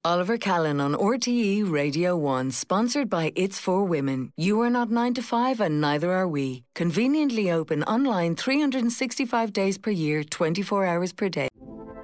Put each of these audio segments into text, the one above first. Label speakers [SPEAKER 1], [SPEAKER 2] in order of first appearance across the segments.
[SPEAKER 1] Oliver Callan on RTE Radio 1, sponsored by It's For Women. You are not 9 to 5 and neither are we. Conveniently open online 365 days per year, 24 hours per day.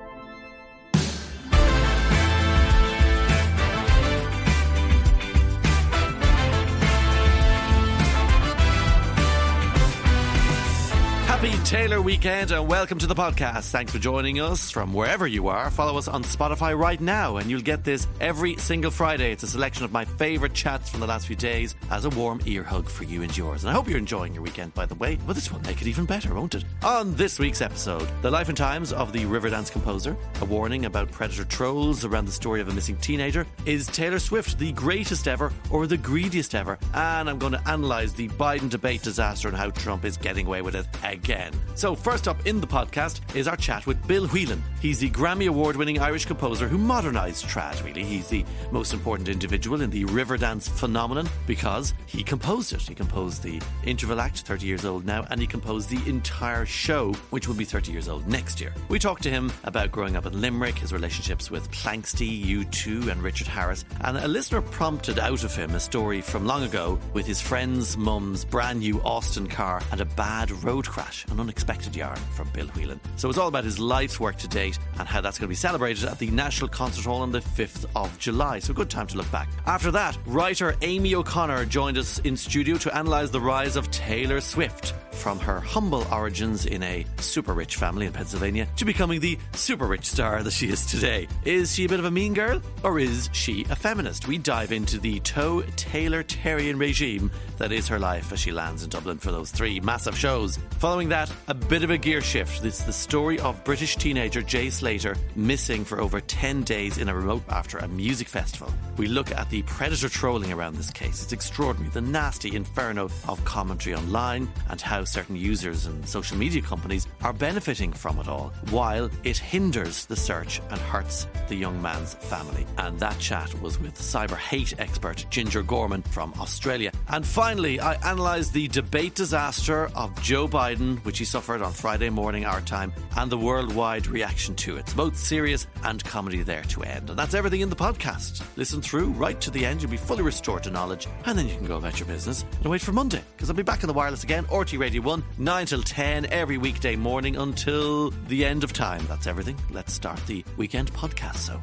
[SPEAKER 2] Happy Taylor weekend and welcome to the podcast. Thanks for joining us from wherever you are. Follow us on Spotify right now and you'll get this every single Friday. It's a selection of my favourite chats from the last few days as a warm ear hug for you and yours. And I hope you're enjoying your weekend, by the way. Well, this will make it even better, won't it? On this week's episode, the life and times of the Riverdance composer, a warning about predator trolls around the story of a missing teenager. Is Taylor Swift the greatest ever or the greediest ever? And I'm going to analyse the Biden debate disaster and how Trump is getting away with it again. So first up in the podcast is our chat with Bill Whelan. He's the Grammy Award-winning Irish composer who modernised trad, really. He's the most important individual in the Riverdance phenomenon because he composed it. He composed the interval act, 30 years old now, and he composed the entire show, which will be 30 years old next year. We talked to him about growing up in Limerick, his relationships with Planxty, U2 and Richard Harris, and a listener prompted out of him a story from long ago with his friend's mum's brand new Austin car and a bad road crash. An unexpected yarn from Bill Whelan. So it's all about his life's work to date and how that's going to be celebrated at the National Concert Hall on the 5th of July. So a good time to look back. After that, writer Amy O'Connor joined us in studio to analyse the rise of Taylor Swift from her humble origins in a super rich family in Pennsylvania to becoming the super rich star that she is today. Is she a bit of a mean girl or is she a feminist? We dive into the Taylor-Tarian regime that is her life as she lands in Dublin for those 3 massive shows. Following that, a bit of a gear shift. It's the story of British teenager Jay Slater missing for over 10 days in a remote after a music festival. We look at the predator trolling around this case. It's extraordinary, the nasty inferno of commentary online and how certain users and social media companies are benefiting from it all while it hinders the search and hurts the young man's family. And that chat was with cyber hate expert Ginger Gorman from Australia. And finally, I analysed the debate disaster of Joe Biden, which he suffered on Friday morning our time, and the worldwide reaction to it. It's both serious and comedy there to end. And that's everything in the podcast. Listen through right to the end. You'll be fully restored to knowledge and then you can go about your business and wait for Monday because I'll be back on the wireless again, RT Radio 1, 9 till 10 every weekday morning until the end of time. That's everything. Let's start the weekend podcast. So,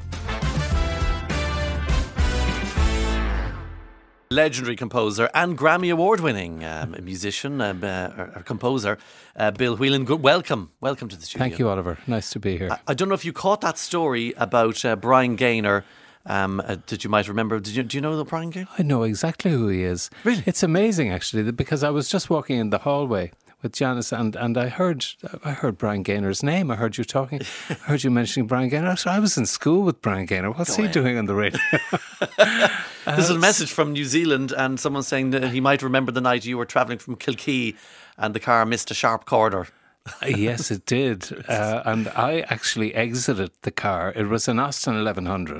[SPEAKER 2] legendary composer and Grammy Award-winning musician, composer, Bill Whelan. Welcome to the studio.
[SPEAKER 3] Thank you, Oliver. Nice to be here.
[SPEAKER 2] I don't know if you caught that story about Brian Gaynor. That you might remember. Do you know the Brian Gaynor?
[SPEAKER 3] I know exactly who he is.
[SPEAKER 2] Really?
[SPEAKER 3] It's amazing, actually, because I was just walking in the hallway with Janice and I heard Brian Gaynor's name. I heard you talking. I heard you mentioning Brian Gaynor. I was in school with Brian Gaynor. What's he doing on the radio?
[SPEAKER 2] There's a message from New Zealand and someone saying that he might remember the night you were travelling from Kilkee and the car missed a sharp corner.
[SPEAKER 3] Yes, it did. And I actually exited the car. It was an Austin 1100,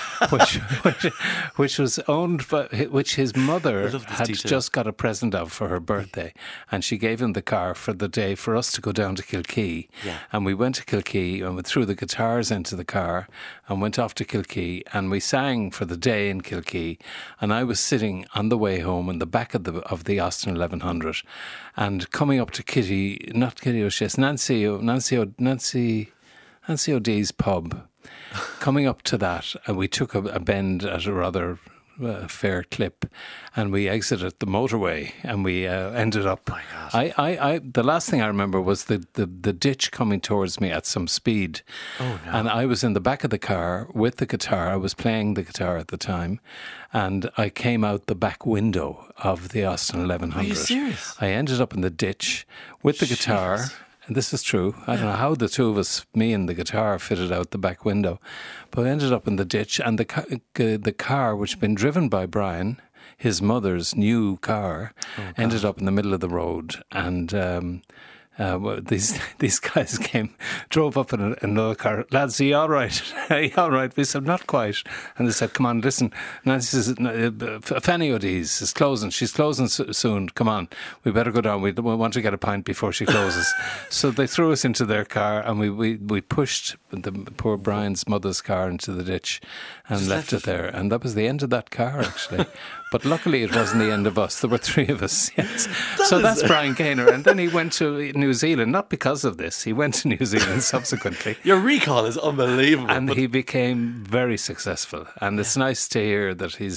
[SPEAKER 3] which was owned by, which his mother had just got a present of for her birthday. And she gave him the car for the day for us to go down to Kilkee. Yeah. And we went to Kilkee and we threw the guitars into the car and went off to Kilkee. And we sang for the day in Kilkee. And I was sitting on the way home in the back of the Austin 1100 and coming up to Nancy O'Dee's pub. Coming up to that, and we took a bend at a rather fair clip, and we exited the motorway, and we ended up. Oh my God. The last thing I remember was the ditch coming towards me at some speed. Oh no! And I was in the back of the car with the guitar. I was playing the guitar at the time, and I came out the back window of the Austin 1100.
[SPEAKER 2] Are you serious?
[SPEAKER 3] I ended up in the ditch with the guitar.
[SPEAKER 2] Jeez.
[SPEAKER 3] And this is true. I don't know how the two of us, me and the guitar, fitted out the back window. But I ended up in the ditch, and the car, which had been driven by Brian, his mother's new car, ended up in the middle of the road. And well, these guys drove up in another car. Lads, are you all right? Are you all right? We said, not quite. And they said, come on, listen. Nancy says, Fanny O'Dee's is closing. She's closing soon. Come on, we better go down. We want to get a pint before she closes. So they threw us into their car, and we pushed the poor Brian's mother's car into the ditch and left it there. And that was the end of that car, actually. But luckily it wasn't the end of us. There were 3 of us, yes. That's Brian Gaynor. And then he went to New Zealand, not because of this. He went to New Zealand subsequently.
[SPEAKER 2] Your recall is unbelievable.
[SPEAKER 3] And he became very successful. And it's nice to hear that he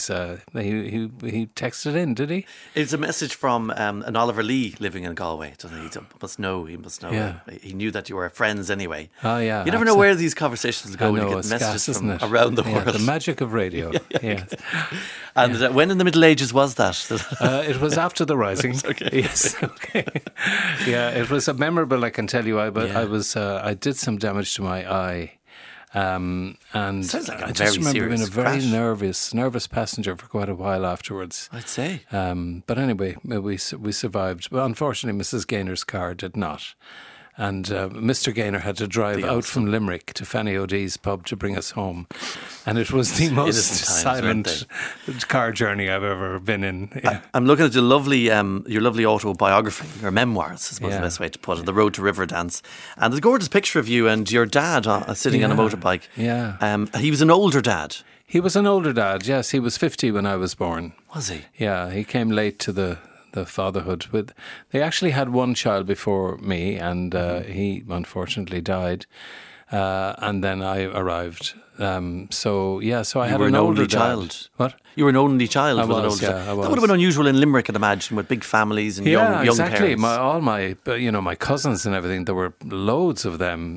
[SPEAKER 3] texted in, did he?
[SPEAKER 2] It's a message from an Oliver Lee living in Galway, doesn't he? He must know.
[SPEAKER 3] Yeah.
[SPEAKER 2] He knew that you were friends anyway.
[SPEAKER 3] Oh, yeah.
[SPEAKER 2] You never know where these conversations go when you get messages from around the world.
[SPEAKER 3] The magic of radio. Yeah.
[SPEAKER 2] And when in the Middle Ages was that?
[SPEAKER 3] It was after the Rising.
[SPEAKER 2] Okay.
[SPEAKER 3] Yes. Okay. Yeah, it was a memorable. I can tell you. I did some damage to my eye. And
[SPEAKER 2] sounds like
[SPEAKER 3] I just remember being a very
[SPEAKER 2] crash.
[SPEAKER 3] nervous passenger for quite a while afterwards.
[SPEAKER 2] I'd say.
[SPEAKER 3] But anyway, we survived. Well, unfortunately, Mrs. Gaynor's car did not. And Mr. Gaynor had to drive out from Limerick to Fanny O'Dee's pub to bring us home. And it was the most silent car journey I've ever been in. Yeah.
[SPEAKER 2] I'm looking at your lovely autobiography, your memoirs, I suppose the best way to put it, The Road to Riverdance. And there's a gorgeous picture of you and your dad sitting on a motorbike.
[SPEAKER 3] Yeah.
[SPEAKER 2] He was an older dad.
[SPEAKER 3] He was an older dad, yes. He was 50 when I was born.
[SPEAKER 2] Was he?
[SPEAKER 3] Yeah, he came late to the fatherhood. They actually had one child before me, and he unfortunately died. And then I arrived. So I had an older
[SPEAKER 2] child.
[SPEAKER 3] What?
[SPEAKER 2] You were an only child.
[SPEAKER 3] I was.
[SPEAKER 2] That would have been unusual in Limerick, I'd imagine, with big families and young
[SPEAKER 3] exactly.
[SPEAKER 2] parents.
[SPEAKER 3] All my cousins and everything. There were loads of them.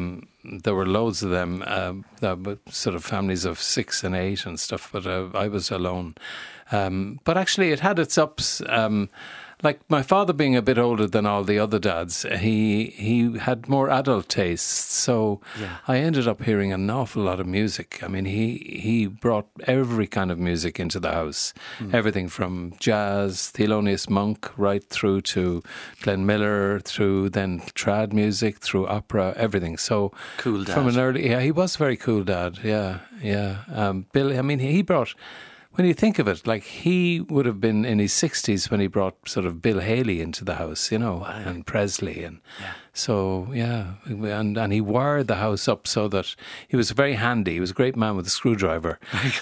[SPEAKER 3] Sort of families of 6 and 8 and stuff. But I was alone. But actually, it had its ups. Like my father being a bit older than all the other dads, he had more adult tastes. So I ended up hearing an awful lot of music. I mean, he brought every kind of music into the house. Everything from jazz, Thelonious Monk, right through to Glenn Miller, through then trad music, through opera, everything. So
[SPEAKER 2] cool dad.
[SPEAKER 3] From an early, he was a very cool dad. Yeah. Bill, I mean, he brought. When you think of it, like he would have been in his 60s when he brought sort of Bill Haley into the house, and Presley. And so, and he wired the house up so that he was very handy. He was a great man with a screwdriver.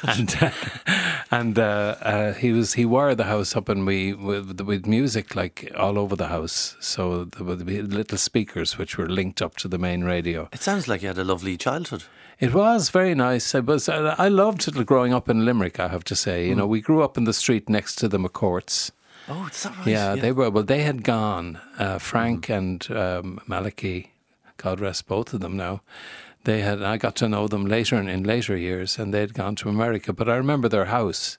[SPEAKER 3] And he wired the house up and with music like all over the house. So there would be little speakers which were linked up to the main radio.
[SPEAKER 2] It sounds like you had a lovely childhood.
[SPEAKER 3] It was very nice. I loved it growing up in Limerick, I have to say. We grew up in the street next to the McCourts.
[SPEAKER 2] Oh, is that right?
[SPEAKER 3] Yeah, they were. Well, they had gone. Frank and Malachi, God rest both of them now. I got to know them in later years, and they'd gone to America. But I remember their house.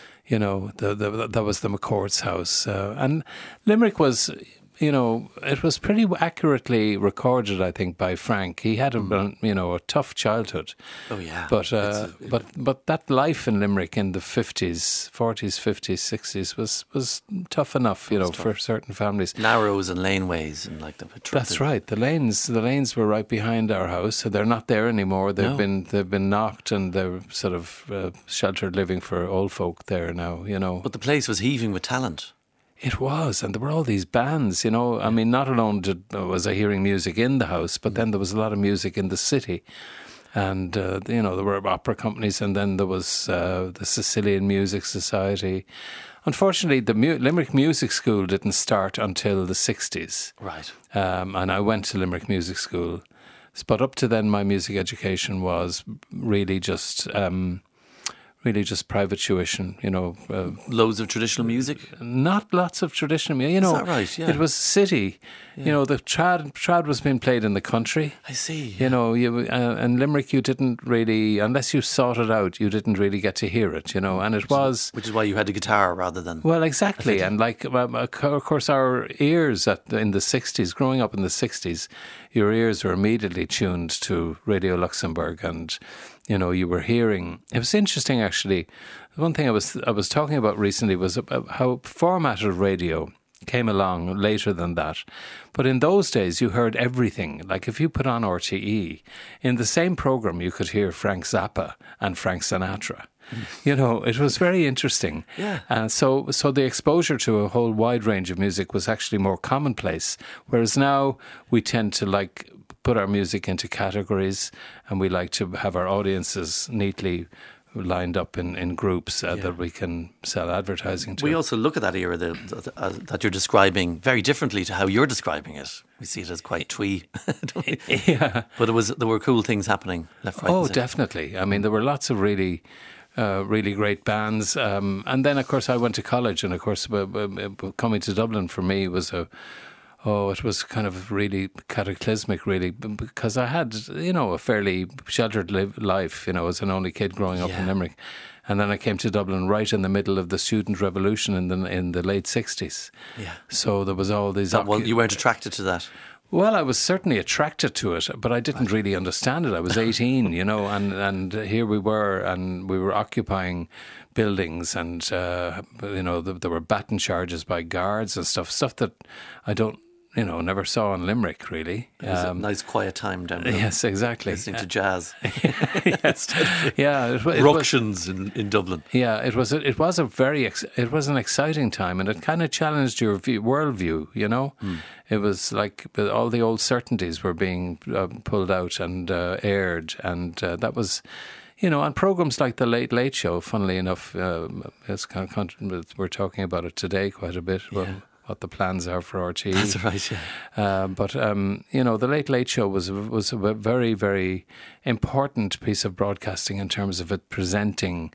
[SPEAKER 3] That was the McCourts' house. And Limerick was... it was pretty accurately recorded, I think, by Frank. He had a tough childhood.
[SPEAKER 2] Oh yeah.
[SPEAKER 3] But that life in Limerick in the 40s, 50s, 60s was tough enough, for certain families.
[SPEAKER 2] Narrows and laneways and like the.
[SPEAKER 3] That's right. The lanes were right behind our house. So they're not there anymore. They've been knocked, and they're sort of sheltered living for old folk there now.
[SPEAKER 2] But the place was heaving with talent.
[SPEAKER 3] It was, and there were all these bands, I mean, not alone was I hearing music in the house, but then there was a lot of music in the city. And, there were opera companies, and then there was the Sicilian Music Society. Unfortunately, the Limerick Music School didn't start until the 60s.
[SPEAKER 2] Right.
[SPEAKER 3] And I went to Limerick Music School. But up to then, my music education was really just private tuition,
[SPEAKER 2] loads of traditional music?
[SPEAKER 3] Not lots of traditional music.
[SPEAKER 2] Is that right? Yeah.
[SPEAKER 3] It was city. Yeah. The trad was being played in the country.
[SPEAKER 2] I see.
[SPEAKER 3] And Limerick, you didn't really, unless you sought it out, you didn't really get to hear it, and it was...
[SPEAKER 2] Which is why you had a guitar rather than...
[SPEAKER 3] Well, exactly. And of course, our ears in the 60s, growing up in the 60s, your ears were immediately tuned to Radio Luxembourg, and... you were hearing. It was interesting, actually. One thing I was talking about recently was about how formatted radio came along later than that. But in those days, you heard everything. Like if you put on RTE, in the same programme, you could hear Frank Zappa and Frank Sinatra. You know, it was very interesting.
[SPEAKER 2] Yeah.
[SPEAKER 3] So the exposure to a whole wide range of music was actually more commonplace. Whereas now we tend to like put our music into categories, and we like to have our audiences neatly lined up in groups that we can sell advertising to.
[SPEAKER 2] We also look at that era that you're describing very differently to how you're describing it. We see it as quite twee.
[SPEAKER 3] Yeah.
[SPEAKER 2] But there were cool things happening left, right,
[SPEAKER 3] Oh,
[SPEAKER 2] and centre.
[SPEAKER 3] definitely. I mean, there were lots of really great bands. And then, of course, I went to college, and of course, coming to Dublin for me was it was kind of really cataclysmic, really, because I had, you know, a fairly sheltered life, you know, as an only kid growing up in Limerick. And then I came to Dublin right in the middle of the student revolution in the late 60s.
[SPEAKER 2] Yeah.
[SPEAKER 3] So there was all these...
[SPEAKER 2] You weren't attracted to that?
[SPEAKER 3] Well, I was certainly attracted to it, but I didn't really understand it. I was 18, you know, and here we were occupying buildings, and, you know, there were baton charges by guards and stuff that I don't, you know, never saw in Limerick, really.
[SPEAKER 2] It was a nice quiet time down there.
[SPEAKER 3] Yes, exactly.
[SPEAKER 2] Listening to jazz.
[SPEAKER 3] Yes. Yeah.
[SPEAKER 2] Ructions in Dublin.
[SPEAKER 3] Yeah, it was an exciting time, and it kind of challenged your worldview, you know. It was like all the old certainties were being pulled out and aired, and that was, you know, on programs like the Late Late Show, funnily enough, it's kind of we're talking about it today quite a bit.
[SPEAKER 2] Yeah.
[SPEAKER 3] What the plans are for RTE.
[SPEAKER 2] That's right, yeah.
[SPEAKER 3] But you know, the Late Late Show was a very, very important piece of broadcasting in terms of it presenting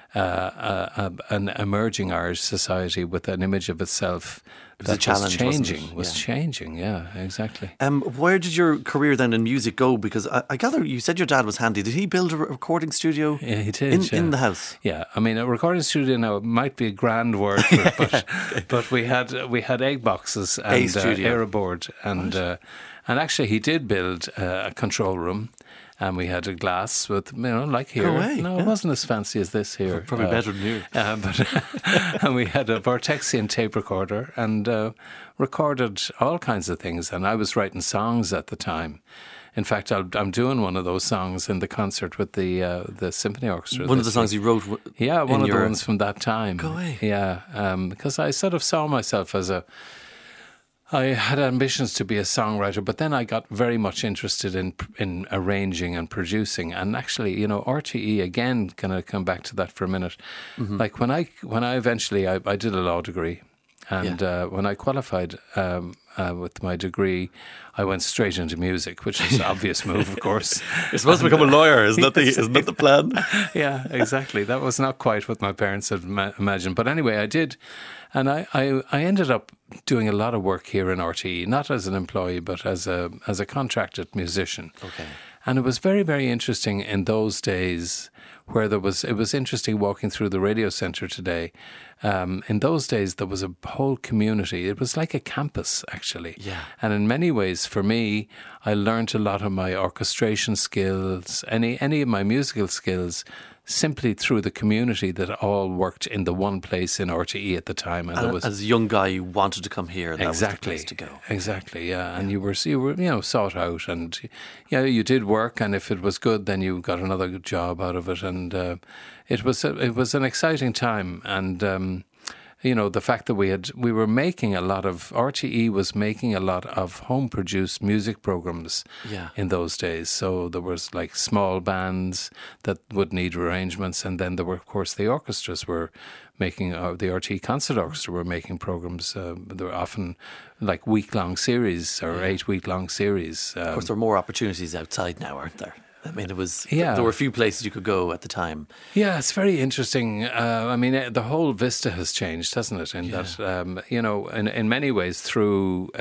[SPEAKER 3] an emerging Irish society with an image of itself that
[SPEAKER 2] challenge,
[SPEAKER 3] was changing. Yeah, exactly.
[SPEAKER 2] Where did your career then in music go? Because I gather you said your dad was handy. Did he build a recording studio?
[SPEAKER 3] Yeah, he did.
[SPEAKER 2] In the house.
[SPEAKER 3] Yeah, I mean, a recording studio now might be a grand word, but we had egg boxes and Aeroboard, and actually he did build a control room. And we had a glass with, you know, like here. It wasn't as fancy as this here.
[SPEAKER 2] Probably better than you.
[SPEAKER 3] And we had a Vortexian tape recorder and recorded all kinds of things. And I was writing songs at the time. In fact, I'm doing one of those songs in the concert with the symphony orchestra.
[SPEAKER 2] One of the songs you wrote.
[SPEAKER 3] Yeah, one of the ones from that time.
[SPEAKER 2] Go away.
[SPEAKER 3] Yeah, because I sort of saw myself as I had ambitions to be a songwriter, but then I got very much interested in arranging and producing. And actually, you know, RTE, again, can I come back to that for a minute? Mm-hmm. Like when I eventually, I did a law degree. And when I qualified with my degree, I went straight into music, which was an obvious move, of course.
[SPEAKER 2] You're supposed to become a lawyer, isn't that the plan?
[SPEAKER 3] Yeah, exactly. That was not quite what my parents had imagined. But anyway, I did. And I ended up doing a lot of work here in RTE, not as an employee, but as a contracted musician.
[SPEAKER 2] Okay.
[SPEAKER 3] And it was very, very interesting in those days where it was interesting walking through the radio centre today. In those days, there was a whole community. It was like a campus, actually.
[SPEAKER 2] Yeah.
[SPEAKER 3] And in many ways, for me, I learned a lot of my orchestration skills, any of my musical skills, simply through the community that all worked in the one place in RTE at the time. And there was,
[SPEAKER 2] as a young guy, you wanted to come here. That was the place to go.
[SPEAKER 3] Exactly, yeah. And you were you know, sought out, and yeah, you did work, and if it was good, then you got another job out of it, and it was an exciting time. And you know, the fact that we were making a lot of, RTE was making a lot of home-produced music programs in those days. So there was like small bands that would need arrangements, and then there were, of course, the orchestras were making, the RTE Concert Orchestra were making programs. They were often like week-long series or 8-week-long series.
[SPEAKER 2] Of course, there are more opportunities outside now, aren't there? I mean, there were a few places you could go at the time.
[SPEAKER 3] Yeah, it's very interesting. I mean, the whole vista has changed, hasn't it? In that, you know, in many ways through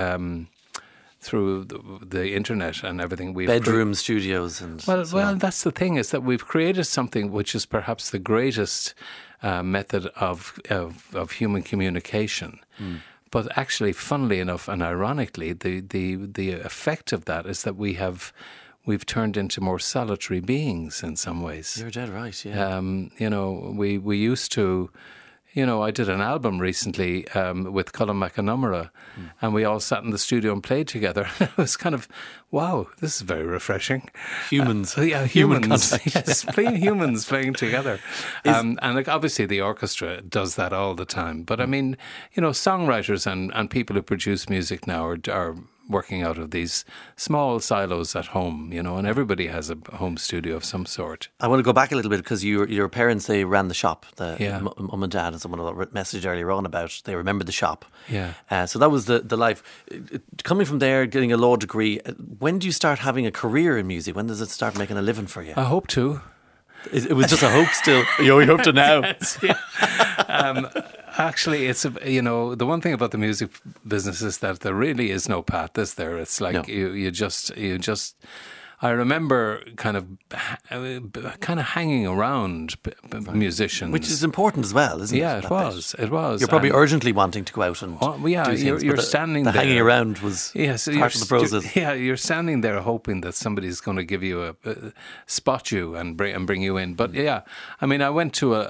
[SPEAKER 3] the internet and everything, we've
[SPEAKER 2] bedroom studios and
[SPEAKER 3] well, that's the thing, is that we've created something which is perhaps the greatest method of human communication. Mm. But actually, funnily enough and ironically, the effect of that is that we've turned into more solitary beings in some ways.
[SPEAKER 2] You're dead right, yeah.
[SPEAKER 3] You know, we used to, I did an album recently with Colin McAnamara, and we all sat in the studio and played together. It was kind of, wow, this is very refreshing.
[SPEAKER 2] Humans.
[SPEAKER 3] Human
[SPEAKER 2] humans.
[SPEAKER 3] Yes, humans playing together. And obviously the orchestra does that all the time. But I mean, songwriters and people who produce music now are working out of these small silos at home, and everybody has a home studio of some sort.
[SPEAKER 2] I want to go back a little bit because your parents, they ran the shop, mum and dad, and someone messaged earlier on about they remembered the shop.
[SPEAKER 3] Yeah.
[SPEAKER 2] So that was the life. Coming from there, getting a law degree, when do you start having a career in music? When does it start making a living for you?
[SPEAKER 3] I hope to.
[SPEAKER 2] It was just a hope still. You hope to now.
[SPEAKER 3] Yes, yeah. Actually, it's the one thing about the music business is that there really is no path, is there? It's like you just. I remember kind of hanging around musicians,
[SPEAKER 2] which is important as well, isn't it?
[SPEAKER 3] Yeah, it was.
[SPEAKER 2] You're probably urgently wanting to go out and do things,
[SPEAKER 3] you're standing
[SPEAKER 2] the
[SPEAKER 3] there.
[SPEAKER 2] hanging around was part of the process.
[SPEAKER 3] You're standing there hoping that somebody's going to give you spot you and bring you in. But I mean, I went to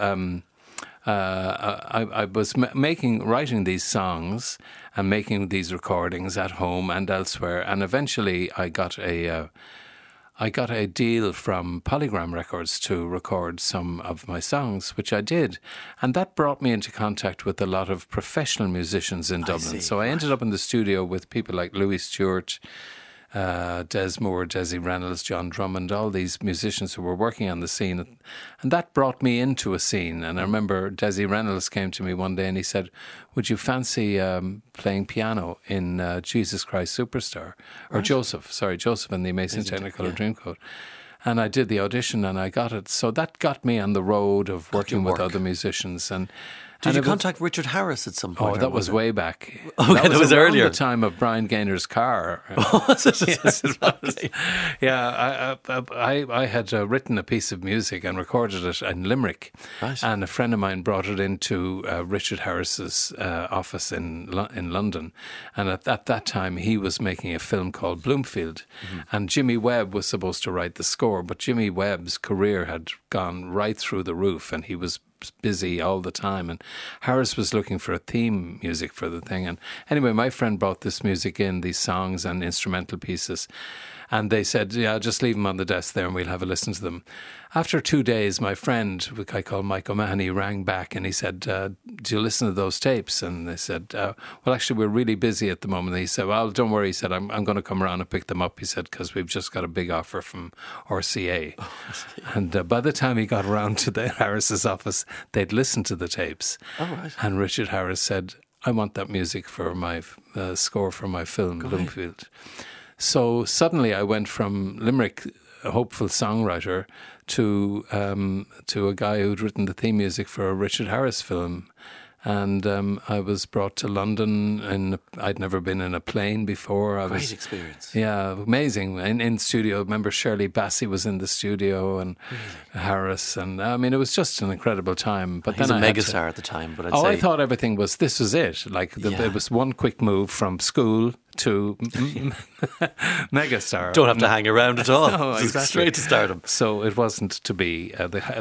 [SPEAKER 3] I was writing these songs and making these recordings at home and elsewhere, and eventually I got a deal from Polygram Records to record some of my songs, which I did. And that brought me into contact with a lot of professional musicians in Dublin. So I ended up in the studio with people like Louis Stewart, Des Moore, Desi Reynolds, John Drummond, all these musicians who were working on the scene. And that brought me into a scene. And I remember Desi Reynolds came to me one day and he said, would you fancy playing piano in Jesus Christ Superstar? Or Joseph in the Amazing Technicolor Dreamcoat. And I did the audition and I got it. So that got me on the road of working with other musicians. And
[SPEAKER 2] did you contact Richard Harris at some point?
[SPEAKER 3] Oh, that was way back.
[SPEAKER 2] Okay, that was earlier.
[SPEAKER 3] The time of Brian Gaynor's Car.
[SPEAKER 2] Was it?
[SPEAKER 3] Yes, it was. Yeah, I had written a piece of music and recorded it in Limerick.
[SPEAKER 2] Right.
[SPEAKER 3] And a friend of mine brought it into Richard Harris's office in London. And at that time, he was making a film called Bloomfield. Mm-hmm. And Jimmy Webb was supposed to write the score, but Jimmy Webb's career had gone right through the roof and he was busy all the time, and Harris was looking for a theme music for the thing. And anyway, my friend brought this music in, these songs and instrumental pieces, and they said, just leave them on the desk there and we'll have a listen to them. After 2 days, my friend, a guy called Mike O'Mahony, rang back and he said, do you listen to those tapes? And they said, well, actually, we're really busy at the moment. And he said, well, don't worry. He said, I'm going to come around and pick them up. He said, because we've just got a big offer from RCA. And by the time he got around to the Harris's office, they'd listened to the tapes. Oh, right. And Richard Harris said, I want that music for my score for my film, Bloomfield. So suddenly I went from Limerick, a hopeful songwriter, to a guy who'd written the theme music for a Richard Harris film. And I was brought to London, and I'd never been in a plane before.
[SPEAKER 2] Great experience.
[SPEAKER 3] Yeah, amazing. In studio, remember Shirley Bassey was in the studio, and Harris, and I mean, it was just an incredible time. But
[SPEAKER 2] He's
[SPEAKER 3] then
[SPEAKER 2] a megastar at the time. But
[SPEAKER 3] I thought everything was, this was it. Like it was one quick move from school to megastar.
[SPEAKER 2] Don't have to hang around at all.
[SPEAKER 3] No, exactly.
[SPEAKER 2] Straight to stardom.
[SPEAKER 3] So it wasn't to be.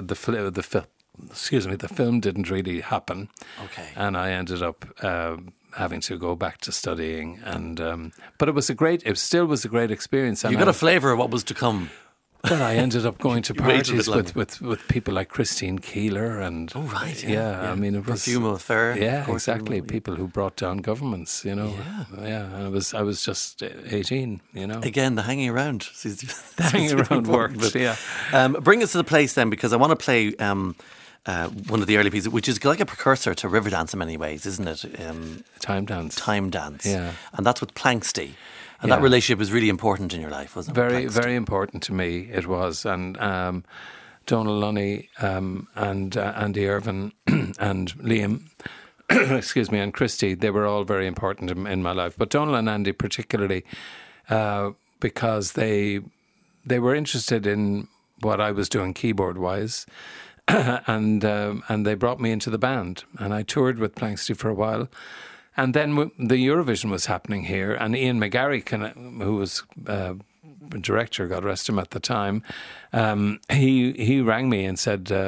[SPEAKER 3] The film didn't really happen.
[SPEAKER 2] Okay.
[SPEAKER 3] And I ended up having to go back to studying, and but it still was a great experience. And
[SPEAKER 2] you got a flavour of what was to come.
[SPEAKER 3] Well, I ended up going to parties with people like Christine Keeler and I mean, it was
[SPEAKER 2] Perfume Affair.
[SPEAKER 3] Yeah, exactly. People who brought down governments, and I was just 18,
[SPEAKER 2] Again, the hanging around.
[SPEAKER 3] The hanging around worked. Yeah.
[SPEAKER 2] Bring us to the place then, because I want to play one of the early pieces, which is like a precursor to Riverdance in many ways, isn't it?
[SPEAKER 3] Time Dance.
[SPEAKER 2] Time Dance.
[SPEAKER 3] Yeah.
[SPEAKER 2] And that's with Planxty. And that relationship was really important in your life, wasn't it?
[SPEAKER 3] Very, very important to me, it was. And Donal Lunny and Andy Irvine and Liam, excuse me, and Christy, they were all very important in my life. But Donal and Andy particularly, because they were interested in what I was doing keyboard-wise, and they brought me into the band. And I toured with Planxty for a while. And then the Eurovision was happening here, and Ian McGarry, who was director, God rest him, at the time, he rang me and said,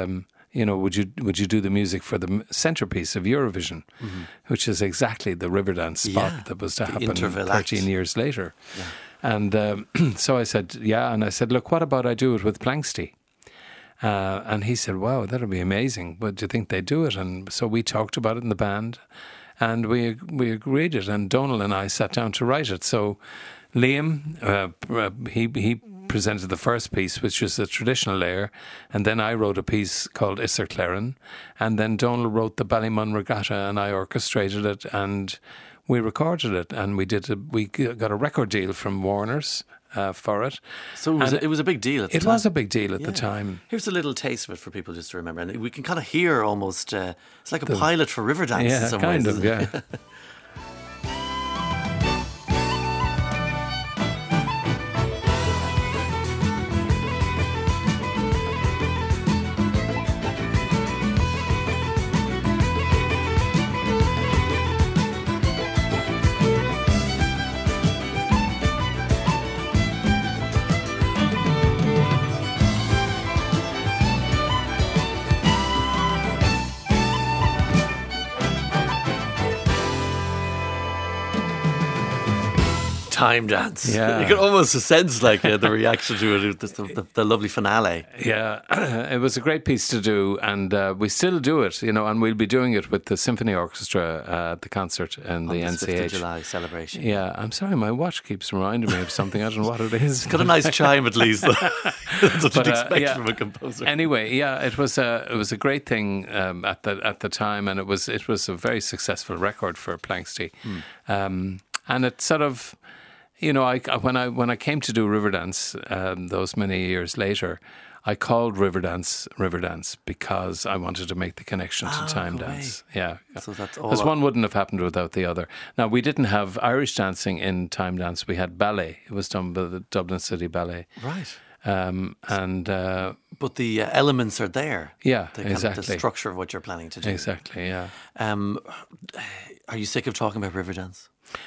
[SPEAKER 3] would you do the music for the centerpiece of Eurovision, which is exactly the Riverdance spot that was to happen 13 years later.
[SPEAKER 2] Yeah.
[SPEAKER 3] And so I said, yeah. And I said, look, what about I do it with Planxty? And he said, wow, that'll be amazing. But do you think they'd do it? And so we talked about it in the band, and we agreed it. And Donal and I sat down to write it. So Liam, he presented the first piece, which was a traditional layer, and then I wrote a piece called Isser Claren, and then Donal wrote the Ballymun Regatta, and I orchestrated it, and we recorded it, and we got a record deal from Warner's for it.
[SPEAKER 2] So it was a big deal at the time.
[SPEAKER 3] It was a big deal at the time.
[SPEAKER 2] Here's a little taste of it for people just to remember. And we can kind of hear almost, it's like a pilot for Riverdance in some ways.
[SPEAKER 3] Yeah, kind of, yeah.
[SPEAKER 2] Time dance.
[SPEAKER 3] Yeah.
[SPEAKER 2] You can almost sense like the reaction to it, the lovely finale.
[SPEAKER 3] Yeah, it was a great piece to do, and we still do it, and we'll be doing it with the Symphony Orchestra at the concert and the NCH.
[SPEAKER 2] 5th of July celebration.
[SPEAKER 3] Yeah, I'm sorry, my watch keeps reminding me of something. I don't know what it is.
[SPEAKER 2] It's got a nice chime at least. That's what you'd expect from a composer.
[SPEAKER 3] Anyway, yeah, it was a great thing at the time, and it was a very successful record for Planxty, and it sort of. When I came to do Riverdance those many years later, I called Riverdance because I wanted to make the connection to Time Dance. Yeah,
[SPEAKER 2] so that's all.
[SPEAKER 3] Because one wouldn't have happened without the other. Now, we didn't have Irish dancing in Time Dance. We had ballet. It was done by the Dublin City Ballet.
[SPEAKER 2] Right.
[SPEAKER 3] But
[SPEAKER 2] the elements are there.
[SPEAKER 3] Yeah,
[SPEAKER 2] exactly. The structure of what you're planning to do.
[SPEAKER 3] Exactly. Yeah.
[SPEAKER 2] Are you sick of talking about Riverdance?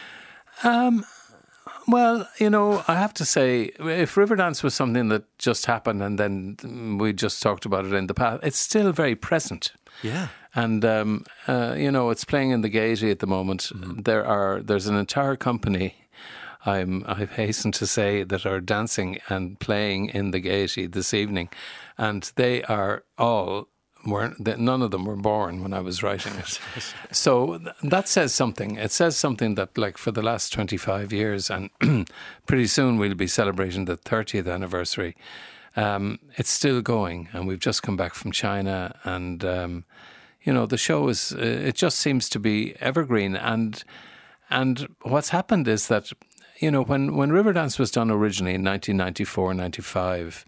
[SPEAKER 3] Well, I have to say, if Riverdance was something that just happened and then we just talked about it in the past, it's still very present.
[SPEAKER 2] Yeah.
[SPEAKER 3] And, it's playing in the Gaiety at the moment. There's an entire company, I hasten to say, that are dancing and playing in the Gaiety this evening. And they are all... none of them were born when I was writing it. So that says something. It says something that, like, for the last 25 years, and pretty soon we'll be celebrating the 30th anniversary, it's still going. And we've just come back from China, and, the show it just seems to be evergreen. And what's happened is that, when Riverdance was done originally in 1994, 95,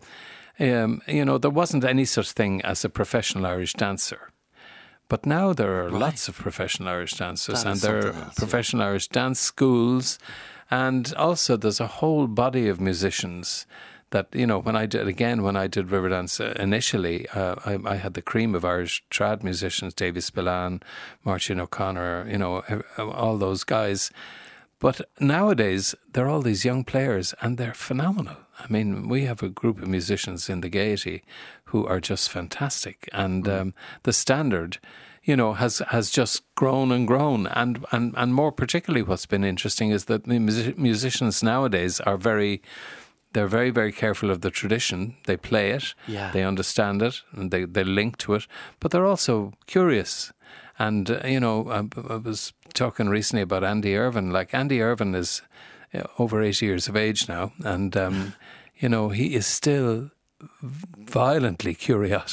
[SPEAKER 3] there wasn't any such thing as a professional Irish dancer. But now there are lots of professional Irish dancers, and there are professional Irish dance schools, and also there's a whole body of musicians that, when I did Riverdance initially, I had the cream of Irish trad musicians, Davy Spillane, Martin O'Connor, all those guys. But nowadays, there are all these young players, and they're phenomenal. I mean, we have a group of musicians in the Gaiety who are just fantastic. And the standard, has just grown and grown. And more particularly what's been interesting is that the musicians nowadays are they're very, very careful of the tradition. They play it, they understand it, and they link to it. But they're also curious. And, I was talking recently about Andy Irvine. Like, Andy Irvine is over 80 years of age now. And, he is still violently curious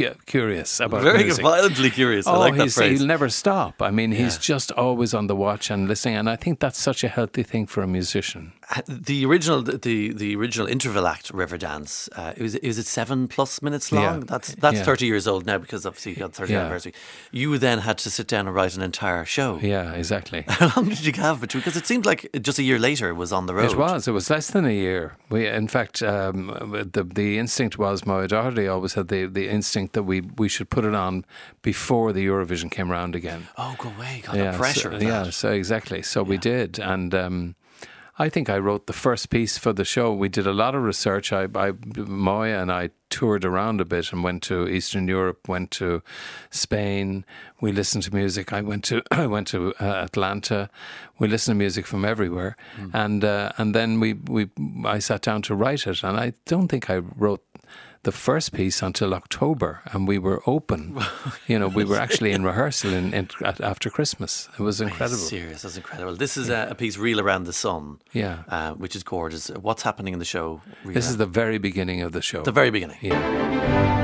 [SPEAKER 3] about music.
[SPEAKER 2] Violently curious. I like that phrase.
[SPEAKER 3] He'll never stop. I mean, he's just always on the watch and listening, and I think that's such a healthy thing for a musician.
[SPEAKER 2] The original interval act, Riverdance, is it 7+ minutes long?
[SPEAKER 3] Yeah.
[SPEAKER 2] That's 30 years old now, because obviously you got 30th anniversary. You then had to sit down and write an entire show.
[SPEAKER 3] Yeah, exactly.
[SPEAKER 2] How long did you have between? Because it seemed like just a year later it was on the road.
[SPEAKER 3] It was less than a year. In fact, the instinct was, my daughter always had the instinct that we should put it on before the Eurovision came around again.
[SPEAKER 2] Oh, go away! God, the pressure.
[SPEAKER 3] So exactly. So we did, and I think I wrote the first piece for the show. We did a lot of research. Moya and I toured around a bit and went to Eastern Europe, went to Spain. We listened to music. I went to Atlanta. We listened to music from everywhere, and then I sat down to write it. And I don't think I wrote the first piece until October, and we were open. We were actually in rehearsal after Christmas. It was incredible.
[SPEAKER 2] Serious, that's incredible. This is a piece, Reel Around the Sun, which is gorgeous. What's happening in the show?
[SPEAKER 3] This is the very beginning of the show.
[SPEAKER 2] The very beginning.
[SPEAKER 3] Yeah.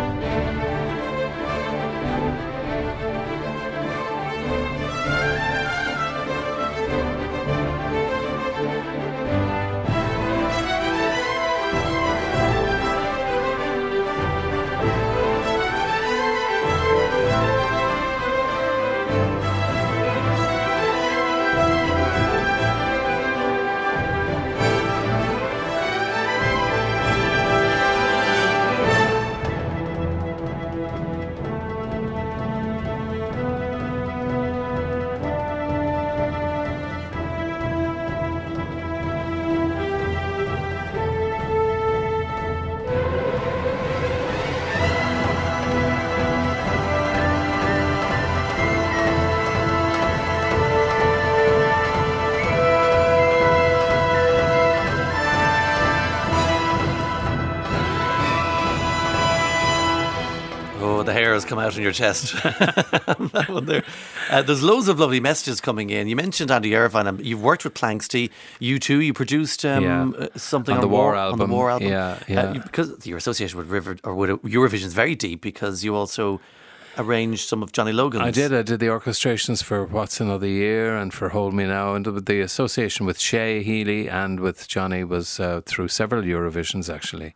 [SPEAKER 2] The hair has come out on your chest. That one there. There's loads of lovely messages coming in. You mentioned Andy Irvine. You've worked with Planxty. You too. You produced something
[SPEAKER 3] on the War album.
[SPEAKER 2] On the War album.
[SPEAKER 3] Yeah.
[SPEAKER 2] Because your association with Eurovision is very deep, because you also arranged some of Johnny Logan's.
[SPEAKER 3] I did the orchestrations for What's Another Year and for Hold Me Now, and the association with Shay Healy and with Johnny was through several Eurovisions actually.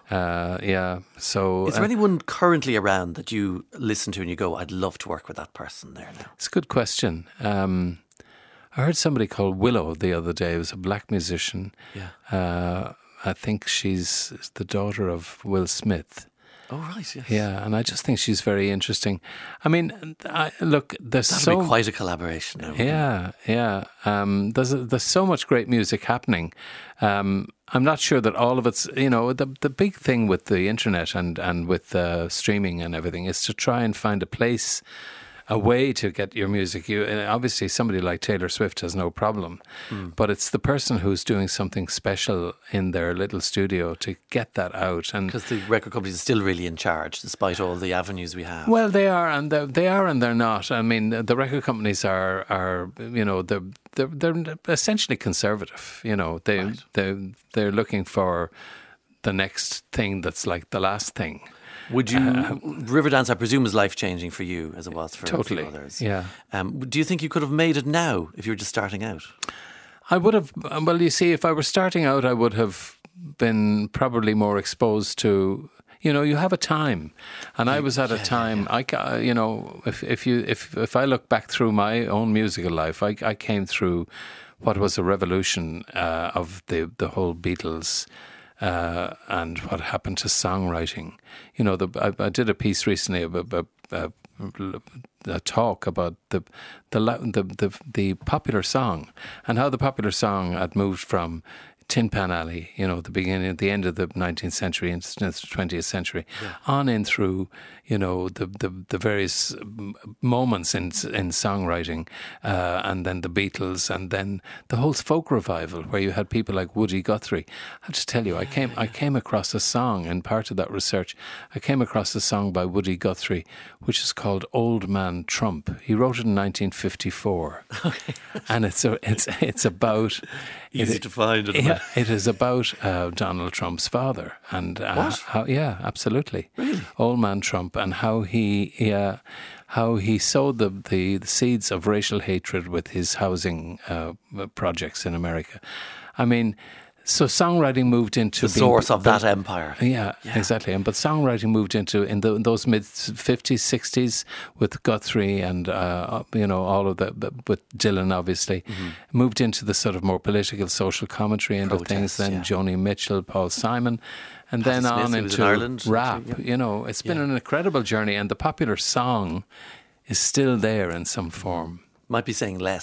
[SPEAKER 2] Wow.
[SPEAKER 3] So
[SPEAKER 2] is there anyone currently around that you listen to and you go, I'd love to work with that person there now?
[SPEAKER 3] It's a good question. I heard somebody called Willow the other day. It was a black musician.
[SPEAKER 2] Yeah.
[SPEAKER 3] I think she's the daughter of Will Smith.
[SPEAKER 2] Oh, right, yes.
[SPEAKER 3] Yeah, and I just think she's very interesting. I mean, look,
[SPEAKER 2] That'll be quite a collaboration now.
[SPEAKER 3] Yeah. There's so much great music happening. I'm not sure that all of it's, the big thing with the internet and with streaming and everything is to try and find a way to get your music. Obviously, somebody like Taylor Swift has no problem, but it's the person who's doing something special in their little studio to get that out. And
[SPEAKER 2] because the record companies are still really in charge, despite all the avenues we have.
[SPEAKER 3] Well, they are, and they're not. I mean, the record companies are they're essentially conservative. They're looking for the next thing that's like the last thing.
[SPEAKER 2] Would you Riverdance, I presume, is life-changing for you as it was for
[SPEAKER 3] totally,
[SPEAKER 2] others.
[SPEAKER 3] Yeah.
[SPEAKER 2] Do you think you could have made it now if you were just starting out?
[SPEAKER 3] I would have. Well, you see, if I were starting out, I would have been probably more exposed to. You have a time, and I was at a time. If I look back through my own musical life, I came through what was a revolution of the whole Beatles. And what happened to songwriting. I did a piece recently about a talk about the popular song and how the popular song had moved from Tin Pan Alley, the end of the 19th century into the 20th century, on in through, the various moments in songwriting, and then the Beatles, and then the whole folk revival where you had people like Woody Guthrie. I'll just tell you, I came across a song, and part of that research, I came across a song by Woody Guthrie, which is called Old Man Trump. He wrote it in 1954. Okay. And it's about...
[SPEAKER 2] Easy to find, isn't it?
[SPEAKER 3] It is about Donald Trump's father, and absolutely,
[SPEAKER 2] really,
[SPEAKER 3] Old Man Trump, and how he sowed the seeds of racial hatred with his housing projects in America. I mean. So songwriting moved into
[SPEAKER 2] the source of that empire.
[SPEAKER 3] Yeah, exactly. But songwriting moved into in those mid 50s, 60s with Guthrie and all of that, with Dylan obviously, moved into the sort of more political, social commentary end of things. Then Joni Mitchell, Paul Simon, and
[SPEAKER 2] Patti
[SPEAKER 3] then
[SPEAKER 2] Smith,
[SPEAKER 3] on into
[SPEAKER 2] Ireland,
[SPEAKER 3] rap. It's been an incredible journey, and the popular song is still there in some form.
[SPEAKER 2] Might be saying less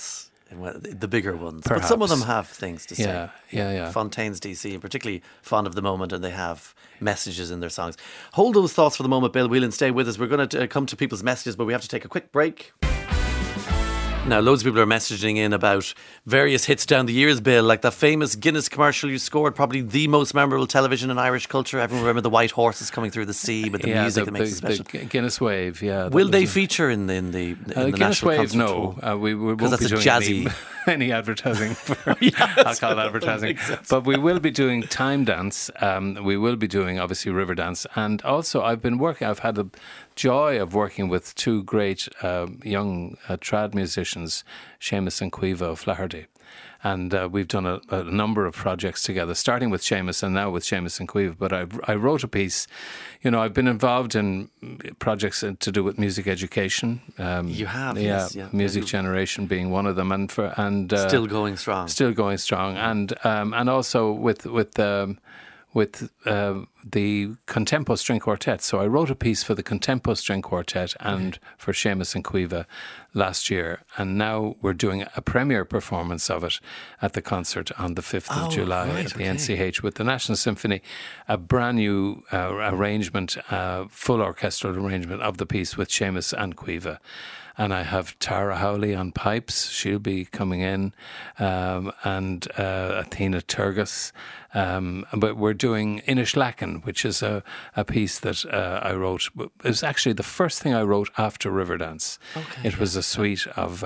[SPEAKER 2] Well, the bigger ones.
[SPEAKER 3] Perhaps.
[SPEAKER 2] But some of them have things to say.
[SPEAKER 3] Yeah.
[SPEAKER 2] Fontaine's DC are particularly fond of the moment, and they have messages in their songs. Hold those thoughts for the moment, Bill Whelan. Stay with us. We're going to come to people's messages, but we have to take a quick break. Now, loads of people are messaging in about various hits down the years, Bill, like that famous Guinness commercial you scored, probably the most memorable television in Irish culture. Everyone remember the white horses coming through the sea, but the music that makes it special.
[SPEAKER 3] The Guinness Wave, yeah.
[SPEAKER 2] Will they feature in the
[SPEAKER 3] Guinness
[SPEAKER 2] National
[SPEAKER 3] Wave?
[SPEAKER 2] Concert
[SPEAKER 3] No,
[SPEAKER 2] Tour?
[SPEAKER 3] we won't be doing
[SPEAKER 2] jazzy.
[SPEAKER 3] any advertising for alcohol advertising. But we will be doing Time Dance. We will be doing, obviously, Riverdance. And also, I've had the joy of working with two great young trad musicians, Seamus and Caoimhe O'Flaherty. And we've done a number of projects together, starting with Seamus and now with Seamus and Caoimhe. But I wrote a piece. I've been involved in projects to do with music education.
[SPEAKER 2] You have,
[SPEAKER 3] yes. Yeah, music generation being one of them. And
[SPEAKER 2] still going strong.
[SPEAKER 3] Still going strong. And also with the Contempo String Quartet. So I wrote a piece for the Contempo String Quartet and for Seamus and Caoimhe last year, and now we're doing a premiere performance of it at the concert on the 5th of July at the NCH with the National Symphony, a brand new arrangement, full orchestral arrangement of the piece with Seamus and Caoimhe. And I have Tara Howley on pipes. She'll be coming in, and Athena Turgis. But we're doing Inishlacken, which is a piece that I wrote. It was actually the first thing I wrote after Riverdance. It was a suite of